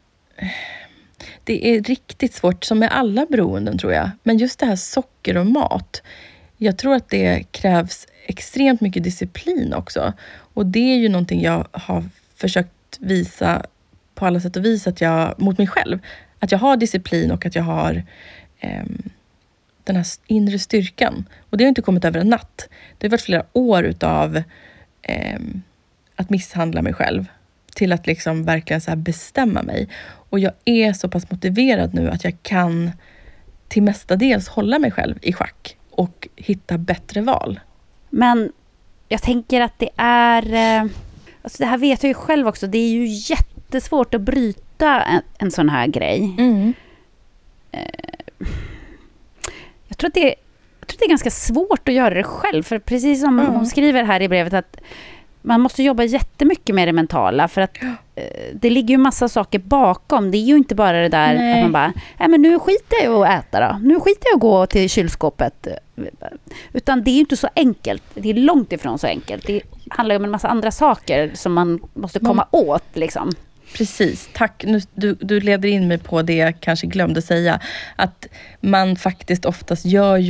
det är riktigt svårt, som med alla beroenden tror jag. Men just det här socker och mat, jag tror att det krävs extremt mycket disciplin också. Och det är ju någonting jag har försökt visa på alla sätt och vis att jag, mot mig själv, att jag har disciplin och att jag har den här inre styrkan. Och det har inte kommit över en natt. Det har varit flera år utav att misshandla mig själv till att liksom verkligen så här bestämma mig. Och jag är så pass motiverad nu att jag kan till mestadels hålla mig själv i schack och hitta bättre val. Men jag tänker att det är... Alltså det här vet jag ju själv också. Det är ju jättesvårt att bryta en sån här grej. Jag tror att det är ganska svårt att göra det själv. För precis som hon skriver här i brevet att man måste jobba jättemycket med det mentala. För att det ligger ju massa saker bakom. Det är ju inte bara det där att man bara, men nu skiter jag att äta då. Nu skiter jag att gå till kylskåpet. Utan det är ju inte så enkelt. Det är långt ifrån så enkelt. Det handlar ju om en massa andra saker som man måste komma åt liksom. Precis, tack. Nu, du leder in mig på det jag kanske glömde säga. Att man faktiskt oftast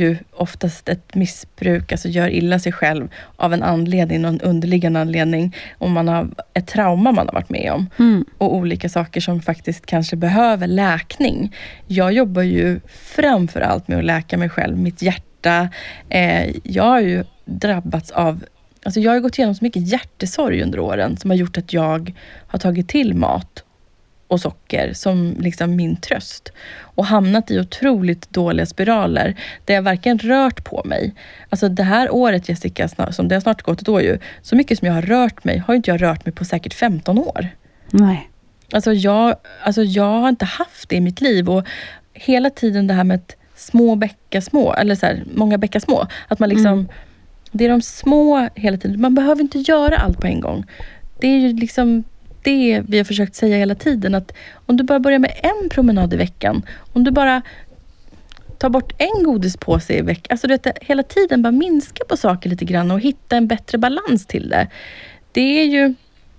ett missbruk, alltså gör illa sig själv av en anledning, någon underliggande anledning. Om man har ett trauma man har varit med om. Och olika saker som faktiskt kanske behöver läkning. Jag jobbar ju framförallt med att läka mig själv, mitt hjärta. Jag har ju drabbats av... Alltså jag har gått igenom så mycket hjärtesorg under åren som har gjort att jag har tagit till mat och socker som liksom min tröst. Och hamnat i otroligt dåliga spiraler där jag varken rört på mig. Alltså det här året, Jessica, som det har snart gått ett år ju. Så mycket som jag har rört mig har inte jag rört mig på säkert 15 år. Nej. Alltså jag har inte haft det i mitt liv. Och hela tiden det här med små bäckar små. Eller så här, många bäckar små. Att man liksom... Det är de små hela tiden. Man behöver inte göra allt på en gång. Det är ju liksom det vi har försökt säga hela tiden. Att om du bara börjar med en promenad i veckan. Om du bara tar bort en godispåse i veckan. Alltså du vet, hela tiden bara minska på saker lite grann. Och hitta en bättre balans till det. Det är ju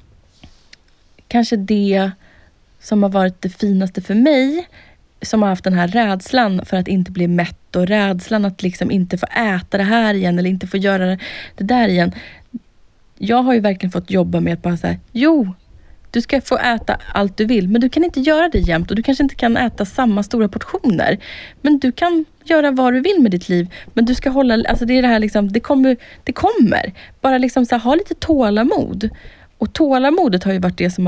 kanske det som har varit det finaste för mig. Som har haft den här rädslan för att inte bli mätt och rädslan att liksom inte få äta det här igen eller inte få göra det där igen. Jag har ju verkligen fått jobba med att bara säga, du ska få äta allt du vill, men du kan inte göra det jämt och du kanske inte kan äta samma stora portioner. Men du kan göra vad du vill med ditt liv, men du ska hålla, alltså det är det här liksom, det kommer. Bara liksom så här, ha lite tålamod. Och tålamodet har ju varit det som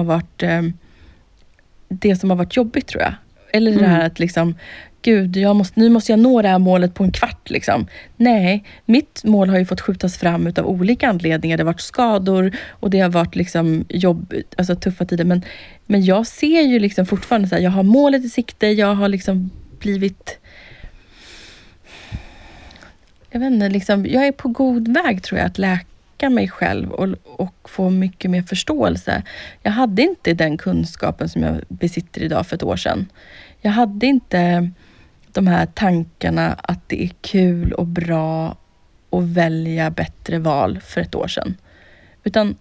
har varit jobbigt, tror jag. Eller det här att liksom, gud, nu måste jag nå det här målet på en kvart liksom. Nej, mitt mål har ju fått skjutas fram utav olika anledningar. Det har varit skador och det har varit liksom alltså tuffa tider. Men jag ser ju liksom fortfarande så här, jag har målet i sikte, jag har liksom blivit... Jag vet inte, liksom, jag är på god väg, tror jag, att läka mig själv och få mycket mer förståelse. Jag hade inte den kunskapen som jag besitter idag för ett år sedan. Jag hade inte de här tankarna att det är kul och bra att välja bättre val för ett år sedan. Utan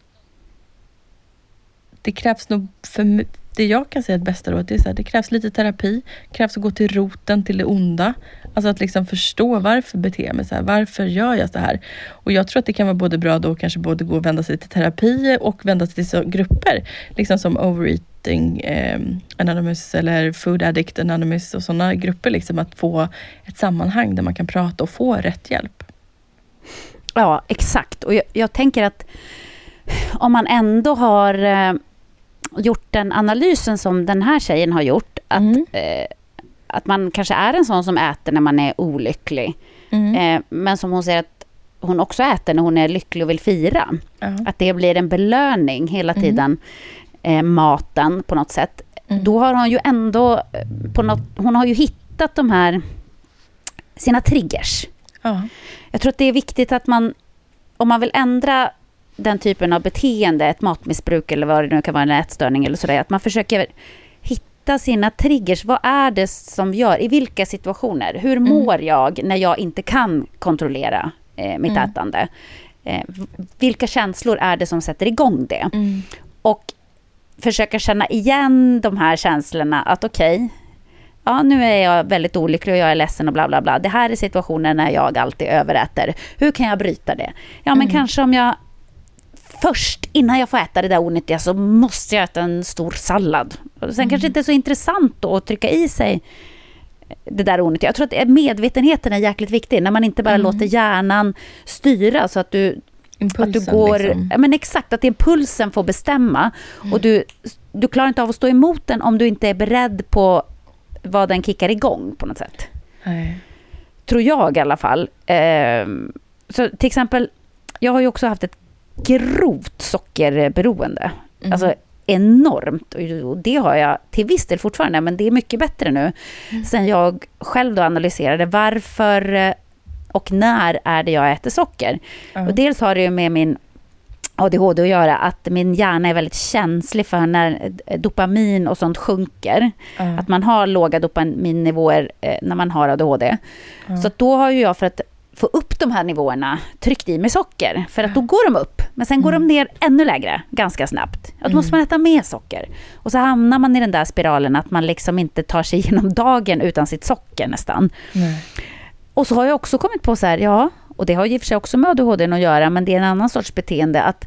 det krävs nog, för det jag kan säga ett bästa råd, det är så här, det krävs lite terapi, det krävs att gå till roten till det onda. Alltså att liksom förstå varför beter jag mig så här, varför gör jag så här? Och jag tror att det kan vara både bra då, kanske både gå och vända sig till terapi och vända sig till så grupper, liksom som Overeating Anonymous eller Food Addict Anonymous och sådana grupper, liksom att få ett sammanhang där man kan prata och få rätt hjälp. Ja, exakt. Och jag tänker att om man ändå har gjort den analysen som den här tjejen har gjort, att man kanske är en sån som äter när man är olycklig. Men som hon säger att hon också äter när hon är lycklig och vill fira. Att det blir en belöning hela tiden, maten på något sätt. Då har hon ju ändå hon har ju hittat de här sina triggers. Jag tror att det är viktigt att man, om man vill ändra den typen av beteende, ett matmissbruk eller vad det nu kan vara, en ätstörning eller sådär, att man försöker hitta sina triggers. Vad är det som gör, i vilka situationer? Hur mår jag när jag inte kan kontrollera mitt ätande? Vilka känslor är det som sätter igång det? Och försöka känna igen de här känslorna, att okej, nu är jag väldigt olycklig och jag är ledsen och bla bla bla. Det här är situationen när jag alltid överäter. Hur kan jag bryta det? Men kanske om jag först innan jag får äta det där onyttiga så måste jag äta en stor sallad. Och sen kanske det inte är så intressant då att trycka i sig det där onyttiga. Jag tror att medvetenheten är jäkligt viktig när man inte bara låter hjärnan styra så att du går... Liksom. Ja, men exakt, att impulsen får bestämma. Och du klarar inte av att stå emot den om du inte är beredd på vad den kickar igång på något sätt. Nej. Tror jag i alla fall. Så till exempel, jag har ju också haft ett grovt sockerberoende. Alltså enormt. Och det har jag till viss del fortfarande, men det är mycket bättre nu. Sen jag själv då analyserade varför och när är det jag äter socker. Och dels har det ju med min ADHD att göra att min hjärna är väldigt känslig för när dopamin och sånt sjunker. Att man har låga dopaminnivåer när man har ADHD. Så att då har ju jag, för att få upp de här nivåerna, tryckt i med socker. För att då går de upp, men sen går de ner ännu lägre ganska snabbt. Då måste man äta mer socker. Och så hamnar man i den där spiralen att man liksom inte tar sig igenom dagen utan sitt socker nästan. Och så har jag också kommit på så här, och det har ju i och för sig också med ADHD att göra, men det är en annan sorts beteende att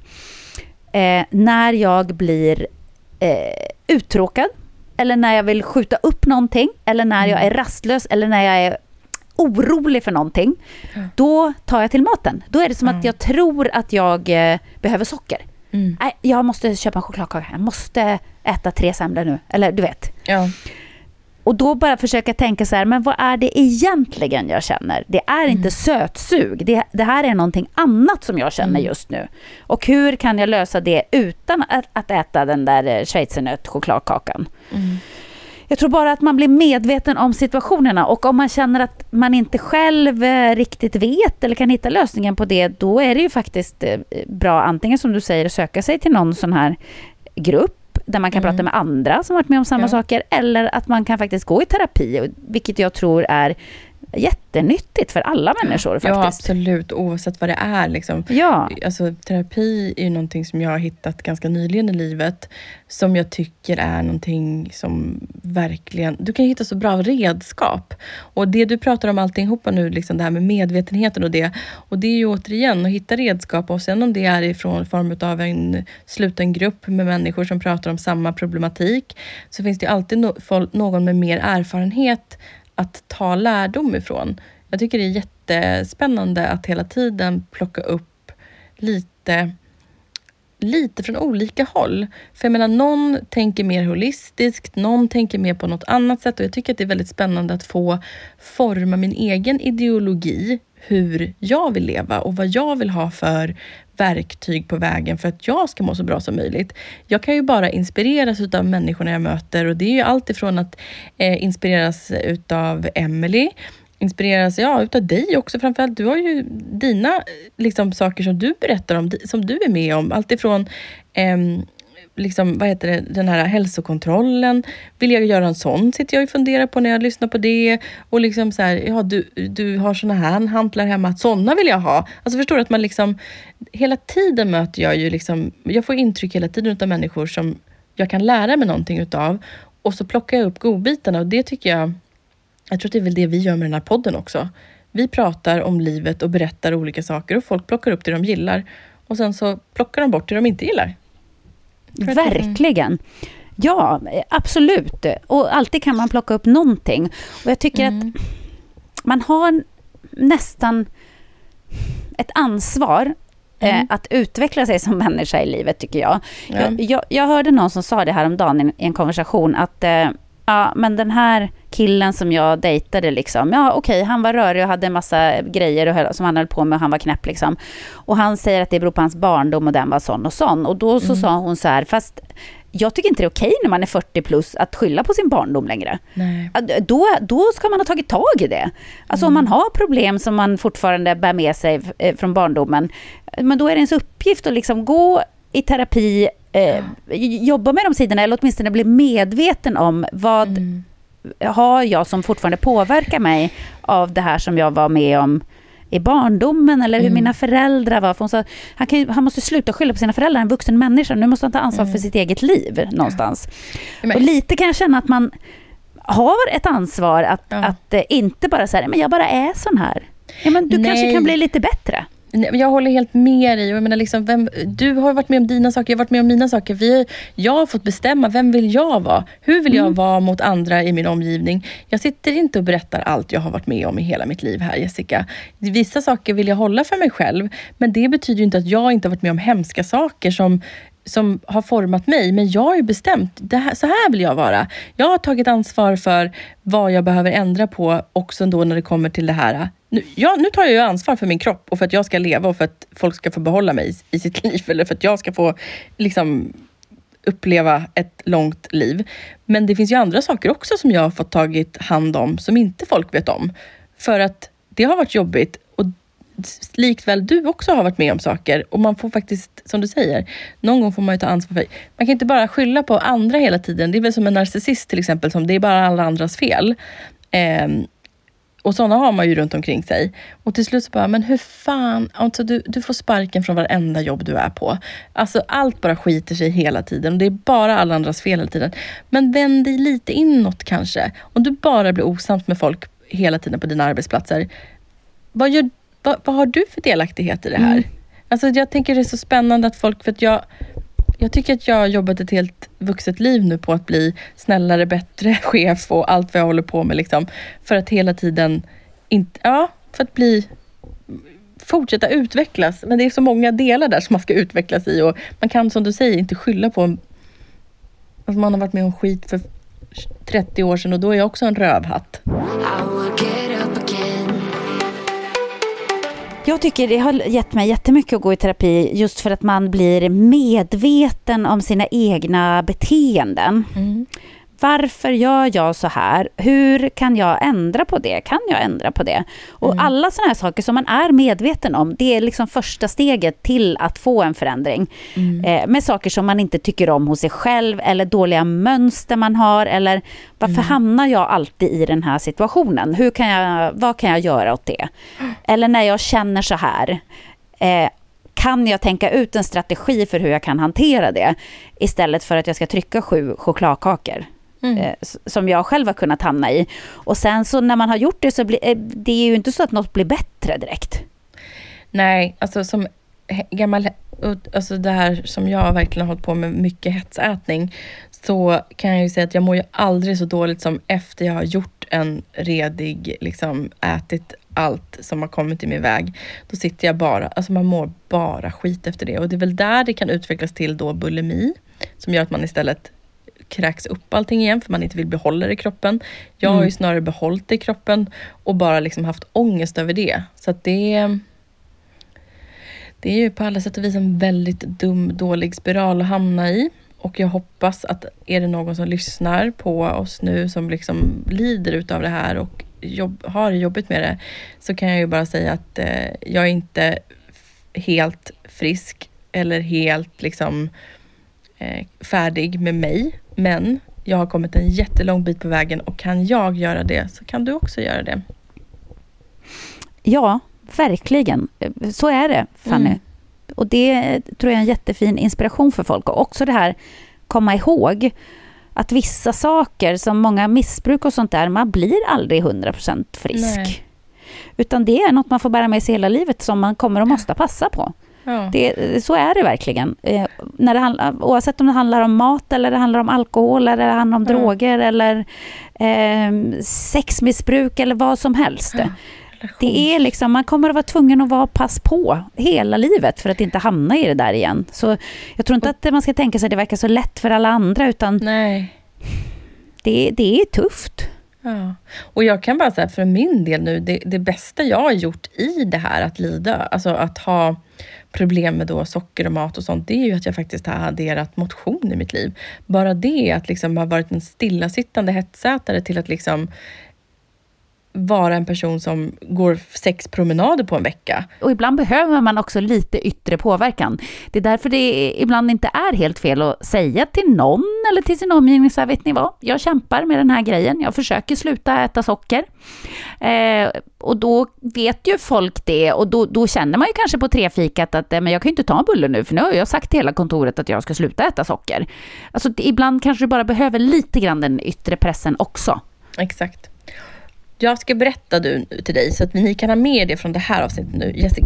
när jag blir uttråkad, eller när jag vill skjuta upp någonting, eller när jag är rastlös, eller när jag är orolig för någonting, då tar jag till maten. Då är det som att jag tror att jag behöver socker. Nej, jag måste köpa en chokladkaka. Jag måste äta 3 semlor nu. Eller du vet. Ja. Och då bara försöka tänka så här, men vad är det egentligen jag känner? Det är inte sötsug. Det här är någonting annat som jag känner just nu. Och hur kan jag lösa det utan att äta den där schweizernöt chokladkakan? Jag tror bara att man blir medveten om situationerna, och om man känner att man inte själv riktigt vet eller kan hitta lösningen på det, då är det ju faktiskt bra antingen, som du säger, att söka sig till någon sån här grupp där man kan prata med andra som varit med om samma saker, eller att man kan faktiskt gå i terapi, vilket jag tror är jättenyttigt för alla människor faktiskt. Ja, absolut, oavsett vad det är liksom. Ja. Alltså, terapi är ju någonting som jag har hittat ganska nyligen i livet, som jag tycker är någonting som verkligen, du kan hitta så bra redskap. Och det du pratar om alltihopa nu, liksom det här med medvetenheten och det är ju återigen att hitta redskap, och sen om det är ifrån form av en sluten grupp med människor som pratar om samma problematik, så finns det alltid någon med mer erfarenhet att ta lärdom ifrån. Jag tycker det är jättespännande att hela tiden plocka upp lite från olika håll. För jag menar, någon tänker mer holistiskt, någon tänker mer på något annat sätt, och jag tycker att det är väldigt spännande att få forma min egen ideologi, hur jag vill leva och vad jag vill ha för verktyg på vägen för att jag ska må så bra som möjligt. Jag kan ju bara inspireras utav människorna jag möter, och det är ju allt ifrån att inspireras utav Emily, inspireras utav dig också framförallt. Du har ju dina liksom saker som du berättar om, som du är med om, allt ifrån liksom, den här hälsokontrollen. Vill jag göra en sån? Sitter jag och funderar på när jag lyssnar på det. Och liksom så här, du har såna här hantlar hemma, att såna vill jag ha. Alltså förstår du att man liksom, hela tiden möter jag ju liksom, jag får intryck hela tiden av människor som jag kan lära mig någonting utav. Och så plockar jag upp godbitarna, och det tycker jag tror att det är väl det vi gör med den här podden också. Vi pratar om livet och berättar olika saker, och folk plockar upp det de gillar. Och sen så plockar de bort det de inte gillar. Verkligen. Ja, absolut. Och alltid kan man plocka upp någonting. Och jag tycker att man har nästan ett ansvar att utveckla sig som människa i livet, tycker jag. Jag hörde någon som sa det här om dagen i en konversation, att men den här killen som jag dejtade liksom, okej, han var rörig och hade en massa grejer som han höll på med, och han var knäpp liksom. Och han säger att det beror på hans barndom och den var sån och sån. Och då så sa hon så här, fast jag tycker inte det är okej när man är 40 plus att skylla på sin barndom längre. Nej. Då ska man ha tagit tag i det. Alltså om man har problem som man fortfarande bär med sig från barndomen, men då är det ens uppgift att liksom gå i terapi, jobba med de sidorna, eller åtminstone bli medveten om vad har jag som fortfarande påverkar mig av det här som jag var med om i barndomen, eller hur mina föräldrar var. För hon sa, han måste sluta skylla på sina föräldrar, en vuxen människa. Nu måste han ta ansvar för sitt eget liv någonstans. Och lite kan jag känna att man har ett ansvar att inte bara säga, men jag bara är sån här. Ja, men du kanske kan bli lite bättre. Jag håller helt med dig. Jag menar liksom, du har varit med om dina saker, jag har varit med om mina saker. Jag har fått bestämma, vem vill jag vara? Hur vill jag vara mot andra i min omgivning? Jag sitter inte och berättar allt jag har varit med om i hela mitt liv här, Jessica. Vissa saker vill jag hålla för mig själv. Men det betyder ju inte att jag inte har varit med om hemska saker som har format mig. Men jag har ju bestämt, så här vill jag vara. Jag har tagit ansvar för vad jag behöver ändra på också då när det kommer till det här. Nu tar jag ju ansvar för min kropp och för att jag ska leva och för att folk ska få behålla mig i sitt liv. Eller för att jag ska få liksom uppleva ett långt liv. Men det finns ju andra saker också som jag har fått tagit hand om som inte folk vet om. För att det har varit jobbigt. Och likväl du också har varit med om saker. Och man får faktiskt, som du säger, någon gång får man ju ta ansvar för. Man kan inte bara skylla på andra hela tiden. Det är väl som en narcissist till exempel, som det är bara alla andras fel. Och sådana har man ju runt omkring sig. Och till slut så bara, men hur fan, alltså du får sparken från varenda jobb du är på. Alltså allt bara skiter sig hela tiden. Och det är bara alla andras fel hela tiden. Men vänd dig lite inåt kanske. Om du bara blir osams med folk hela tiden på dina arbetsplatser. Vad har du för delaktighet i det här? Alltså jag tänker det är så spännande att folk, för att jag tycker att jag har jobbat ett helt vuxet liv nu på att bli snällare, bättre chef och allt vad jag håller på med liksom. För att hela tiden för att fortsätta utvecklas. Men det är så många delar där som man ska utvecklas i och man kan, som du säger, inte skylla på att man har varit med om skit för 30 år sedan och då är jag också en rövhatt. Jag tycker det har gett mig jättemycket att gå i terapi just för att man blir medveten om sina egna beteenden. Varför gör jag så här? Hur kan jag ändra på det? Kan jag ändra på det? Och alla sådana här saker som man är medveten om, det är liksom första steget till att få en förändring. Med saker som man inte tycker om hos sig själv eller dåliga mönster man har. Eller varför hamnar jag alltid i den här situationen? Vad kan jag göra åt det? Eller när jag känner så här... kan jag tänka ut en strategi för hur jag kan hantera det istället för att jag ska trycka 7 chokladkakor som jag själv har kunnat hamna i. Och sen så när man har gjort det så blir det är ju inte så att något blir bättre direkt. Nej, alltså som gammal, alltså det här som jag verkligen har hållit på med mycket hetsätning, så kan jag ju säga att jag mår ju aldrig så dåligt som efter jag har gjort en redig, liksom ätit allt som har kommit i min väg. Då sitter jag bara, alltså man mår bara skit efter det. Och det är väl där det kan utvecklas till då bulimi, som gör att man istället kräks upp allting igen för man inte vill behålla det i kroppen. Jag har ju snarare behållit det i kroppen och bara liksom haft ångest över det. Så att det är ju på alla sätt och vis en väldigt dålig spiral att hamna i. Och jag hoppas att är det någon som lyssnar på oss nu som liksom lider utav det här och har jobbet med det, så kan jag ju bara säga att jag är inte helt frisk eller helt liksom färdig med mig, men jag har kommit en jättelång bit på vägen och kan jag göra det så kan du också göra det. Ja, verkligen. Så är det, Fanny. Och det tror jag är en jättefin inspiration för folk. Och också det här, komma ihåg att vissa saker som många missbruk och sånt där, man blir aldrig 100% frisk. Nej. Utan det är något man får bära med sig hela livet som man kommer att måste passa på. Ja. Så är det verkligen. När det handlar, oavsett om det handlar om mat eller det handlar om alkohol eller det handlar om droger eller sexmissbruk eller vad som helst. Ja. Det är liksom, man kommer att vara tvungen att vara pass på hela livet för att inte hamna i det där igen. Så jag tror inte att man ska tänka sig att det verkar så lätt för alla andra, utan nej. Det är tufft. Ja. Och jag kan bara säga för min del nu, det bästa jag har gjort i det här att lida, alltså att ha problem med då socker och mat och sånt, det är ju att jag faktiskt har adderat motion i mitt liv. Bara det att liksom ha varit en stillasittande hetsätare till att liksom vara en person som går 6 promenader på en vecka. Och ibland behöver man också lite yttre påverkan. Det är därför det ibland inte är helt fel att säga till någon eller till sin omgivning så här, vet ni vad, jag kämpar med den här grejen. Jag försöker sluta äta socker. Och då vet ju folk det, och då känner man ju kanske på trefikat att men jag kan ju inte ta en bulle nu, för nu har jag sagt till hela kontoret att jag ska sluta äta socker. Alltså ibland kanske du bara behöver lite grann den yttre pressen också. Exakt. Jag ska berätta till dig så att ni kan ha med det från det här avsnittet nu, Jessica.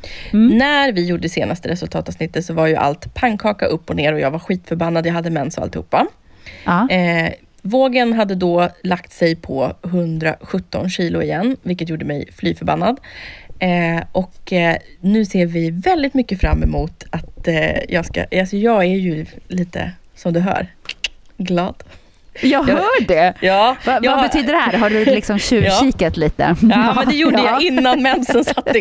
När vi gjorde senaste resultatavsnittet så var ju allt pannkaka upp och ner och jag var skitförbannad. Jag hade mens och alltihopa. Ja. Vågen hade då lagt sig på 117 kilo igen, vilket gjorde mig flyförbannad. Och nu ser vi väldigt mycket fram emot att jag är ju lite, som du hör, glad. Jag hör det. Ja, Vad betyder det här? Har du liksom tjuvkikat lite? Ja, men det gjorde jag innan mensen satte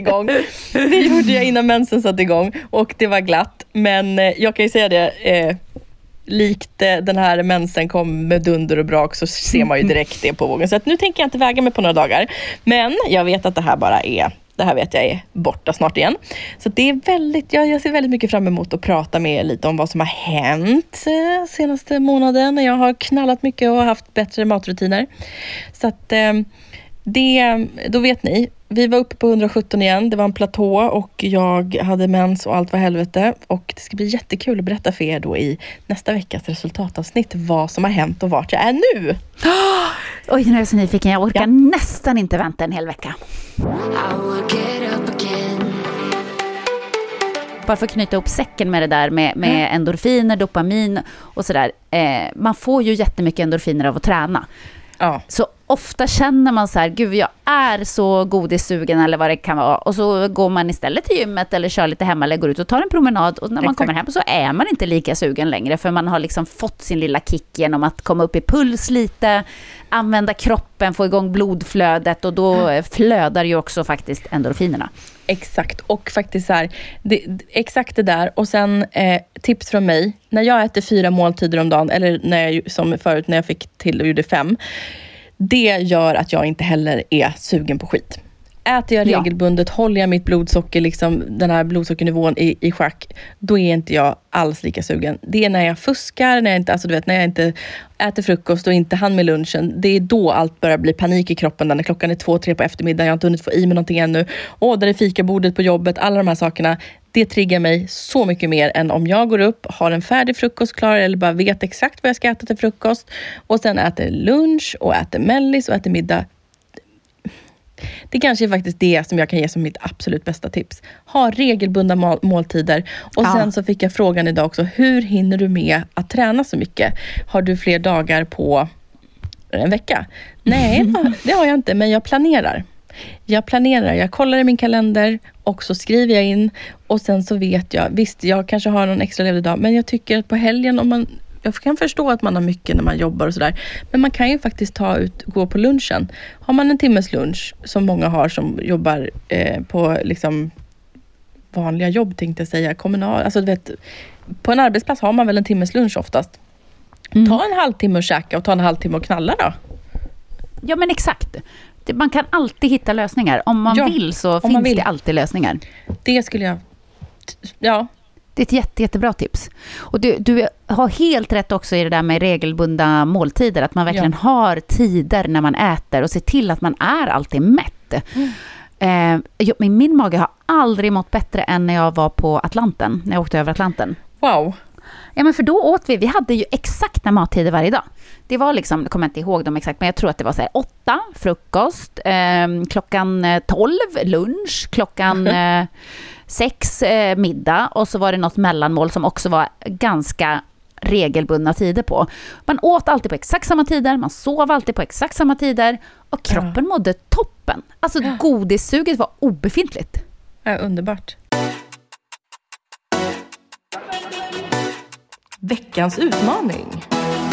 igång. Och det var glatt. Men jag kan ju säga det, likt den här mensen kom med dunder och brak, så ser man ju direkt det på vågen. Så att nu tänker jag inte väga mig på några dagar. Men jag vet att det här vet jag är borta snart igen. Så det är jag ser väldigt mycket fram emot att prata med er lite om vad som har hänt senaste månaden. När jag har knallat mycket och haft bättre matrutiner. Så att då vet ni. Vi var uppe på 117 igen. Det var en platå och jag hade mens och allt var helvete. Och det ska bli jättekul att berätta för er då i nästa veckas resultatavsnitt vad som har hänt och vart jag är nu. Oj, nu är jag så nyfiken. Jag orkar nästan inte vänta en hel vecka. Bara för att knyta ihop säcken med det där med endorfiner, dopamin och sådär. Man får ju jättemycket endorfiner av att träna. Ja. Så ofta känner man så här, gud jag är så godissugen eller vad det kan vara. Och så går man istället till gymmet eller kör lite hemma eller går ut och tar en promenad. Och när man kommer hem så är man inte lika sugen längre. För man har liksom fått sin lilla kick genom att komma upp i puls lite. Använda kroppen, få igång blodflödet. Och då flödar ju också faktiskt endorfinerna. Exakt, och faktiskt så här, exakt det där. Och sen tips från mig. När jag äter 4 måltider om dagen, eller som förut när jag fick till och gjorde 5. Det gör att jag inte heller är sugen på skit. Äter jag regelbundet, håller jag mitt blodsocker, liksom den här blodsockernivån i schack, då är inte jag alls lika sugen. Det är när jag fuskar, när jag inte äter frukost och inte hann med lunchen. Det är då allt börjar bli panik i kroppen. När klockan är 2-3 på eftermiddagen, jag har inte hunnit få i mig någonting ännu. Där är fikabordet på jobbet, alla de här sakerna. Det triggar mig så mycket mer än om jag går upp, har en färdig frukost klar eller bara vet exakt vad jag ska äta till frukost. Och sen äter lunch och äter mellis och äter middag. Det kanske är faktiskt det som jag kan ge som mitt absolut bästa tips. Ha regelbundna måltider. Och sen så fick jag frågan idag också. Hur hinner du med att träna så mycket? Har du fler dagar på en vecka? Nej, det har jag inte. Men jag planerar. Jag kollar i min kalender och så skriver jag in. Och sen så vet jag. Visst, jag kanske har någon extra ledig dag. Men jag tycker att på helgen jag kan förstå att man har mycket när man jobbar och sådär. Men man kan ju faktiskt gå på lunchen. Har man en timmes lunch, som många har som jobbar på liksom vanliga jobb, tänkte jag säga. Alltså du vet, på en arbetsplats har man väl en timmes lunch oftast. Ta en halvtimme och käka och ta en halvtimme och knalla då. Ja, men exakt. Man kan alltid hitta lösningar. Om man vill så finns det alltid lösningar. Det skulle jag... Ja. Det är ett jättebra tips. Och du har helt rätt också i det där med regelbundna måltider. Att man verkligen har tider när man äter och ser till att man är alltid mätt. Min mage har aldrig mått bättre än när jag var på Atlanten. När jag åkte över Atlanten. Wow. Ja, men för då åt vi hade ju exakta mattider varje dag. Det var liksom, jag kommer inte ihåg dem exakt, men jag tror att det var så här 8 frukost, klockan 12 lunch, klockan 6 middag och så var det något mellanmål som också var ganska regelbundna tider på. Man åt alltid på exakt samma tider, man sov alltid på exakt samma tider och kroppen mådde toppen. Alltså godissuget var obefintligt. Ja, underbart. Veckans utmaning.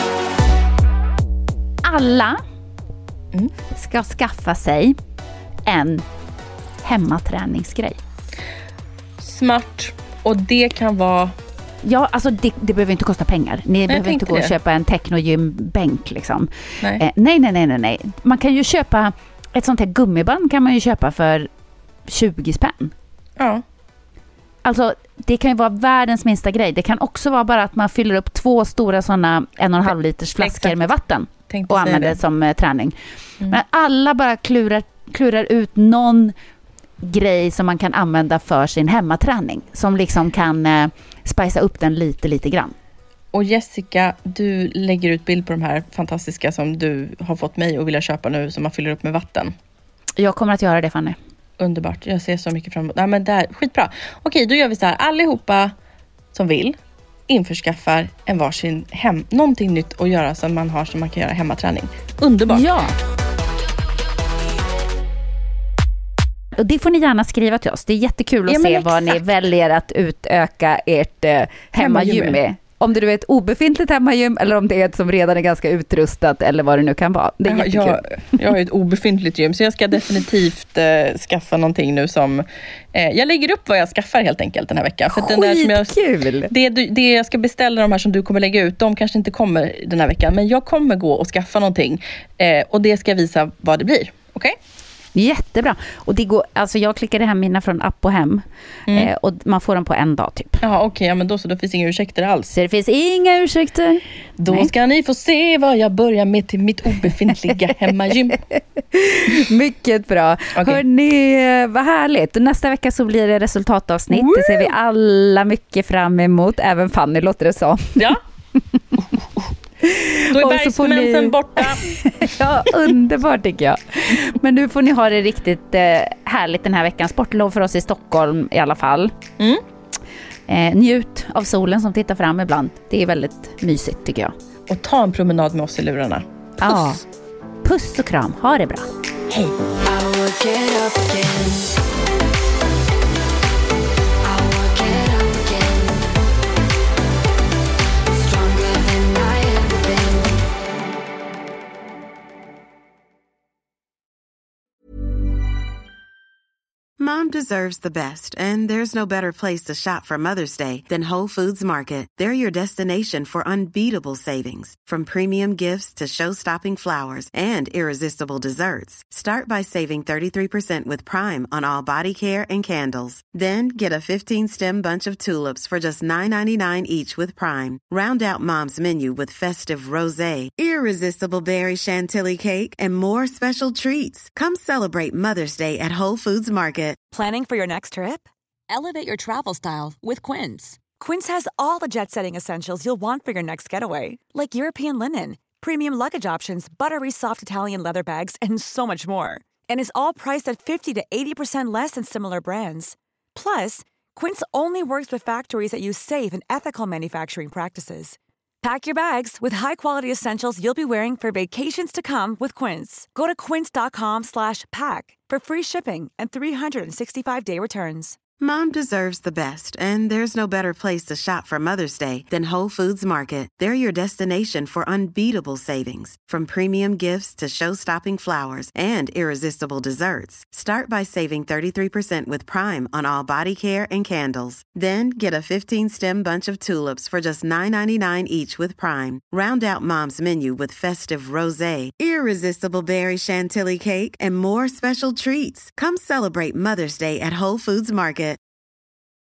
Alla ska skaffa sig en hemmaträningsgrej. Smart. Och det kan vara... Ja, alltså det behöver inte kosta pengar. Ni behöver inte gå och köpa en technogymbänk liksom. Nej. Man kan ju köpa ett sånt här gummiband kan man ju köpa för 20 spänn. Ja. Alltså, det kan ju vara världens minsta grej. Det kan också vara bara att man fyller upp 2 stora sådana 1,5 liters flaskor med vatten och använder det som träning. Men alla bara klurar ut någon grej som man kan använda för sin hemmaträning. Som liksom kan spicea upp den lite grann. Och Jessica, du lägger ut bild på de här fantastiska som du har fått mig att vilja köpa nu som man fyller upp med vatten. Jag kommer att göra det, Fanny. Underbart. Jag ser så mycket fram emot. Ja, men det här, skitbra. Okej, då gör vi så här. Allihopa som vill införskaffar en varsin någonting nytt att göra som man har, som man kan göra hemmaträning. Underbart. Ja. Och det får ni gärna skriva till oss. Det är jättekul att se vad ni väljer att utöka ert hemmagym med. Om det är ett obefintligt hemmagym eller om det är ett som redan är ganska utrustat eller vad det nu kan vara. Det är jättekul. Jag har ju ett obefintligt gym så jag ska definitivt skaffa någonting nu som... jag lägger upp vad jag skaffar helt enkelt den här veckan. För Skitkul! Det jag ska beställa, de här som du kommer lägga ut, de kanske inte kommer den här veckan. Men jag kommer gå och skaffa någonting. Och det ska visa vad det blir. Okej? Jättebra. Och det går, alltså jag klickade hem mina från app och hem. Och man får dem på en dag typ. Ja, okej. Ja, men då finns inga ursäkter alls. Så det finns inga ursäkter. Då ska ni få se vad jag börjar med till mitt obefintliga hemmagym. Mycket bra. Okay. Hörrni, vad härligt. Och nästa vecka så blir det resultatavsnitt. Det ser vi alla mycket fram emot. Även Fanny låter det som. Ja. Då är bergsmensen borta. Ja, underbart tycker jag. Men nu får ni ha det riktigt härligt den här veckan. Sportlov för oss i Stockholm i alla fall. Njut av solen som tittar fram ibland. Det är väldigt mysigt tycker jag. Och ta en promenad med oss i lurarna. Puss. Ja. Puss och kram. Ha det bra. Hej. Mom deserves the best, and there's no better place to shop for Mother's Day than Whole Foods Market. They're your destination for unbeatable savings, from premium gifts to show-stopping flowers and irresistible desserts. Start by saving 33% with Prime on all body care and candles. Then get a 15-stem bunch of tulips for just $9.99 each with Prime. Round out Mom's menu with festive rosé, irresistible berry chantilly cake, and more special treats. Come celebrate Mother's Day at Whole Foods Market. Planning for your next trip? Elevate your travel style with Quince. Quince has all the jet-setting essentials you'll want for your next getaway, like European linen, premium luggage options, buttery soft Italian leather bags, and so much more. And is all priced at 50 to 80% less than similar brands. Plus, Quince only works with factories that use safe and ethical manufacturing practices. Pack your bags with high-quality essentials you'll be wearing for vacations to come with Quince. Go to quince.com/pack for free shipping and 365-day returns. Mom deserves the best, and there's no better place to shop for Mother's Day than Whole Foods Market. They're your destination for unbeatable savings, from premium gifts to show-stopping flowers and irresistible desserts. Start by saving 33% with Prime on all body care and candles. Then get a 15-stem bunch of tulips for just $9.99 each with Prime. Round out Mom's menu with festive rosé, irresistible berry chantilly cake, and more special treats. Come celebrate Mother's Day at Whole Foods Market.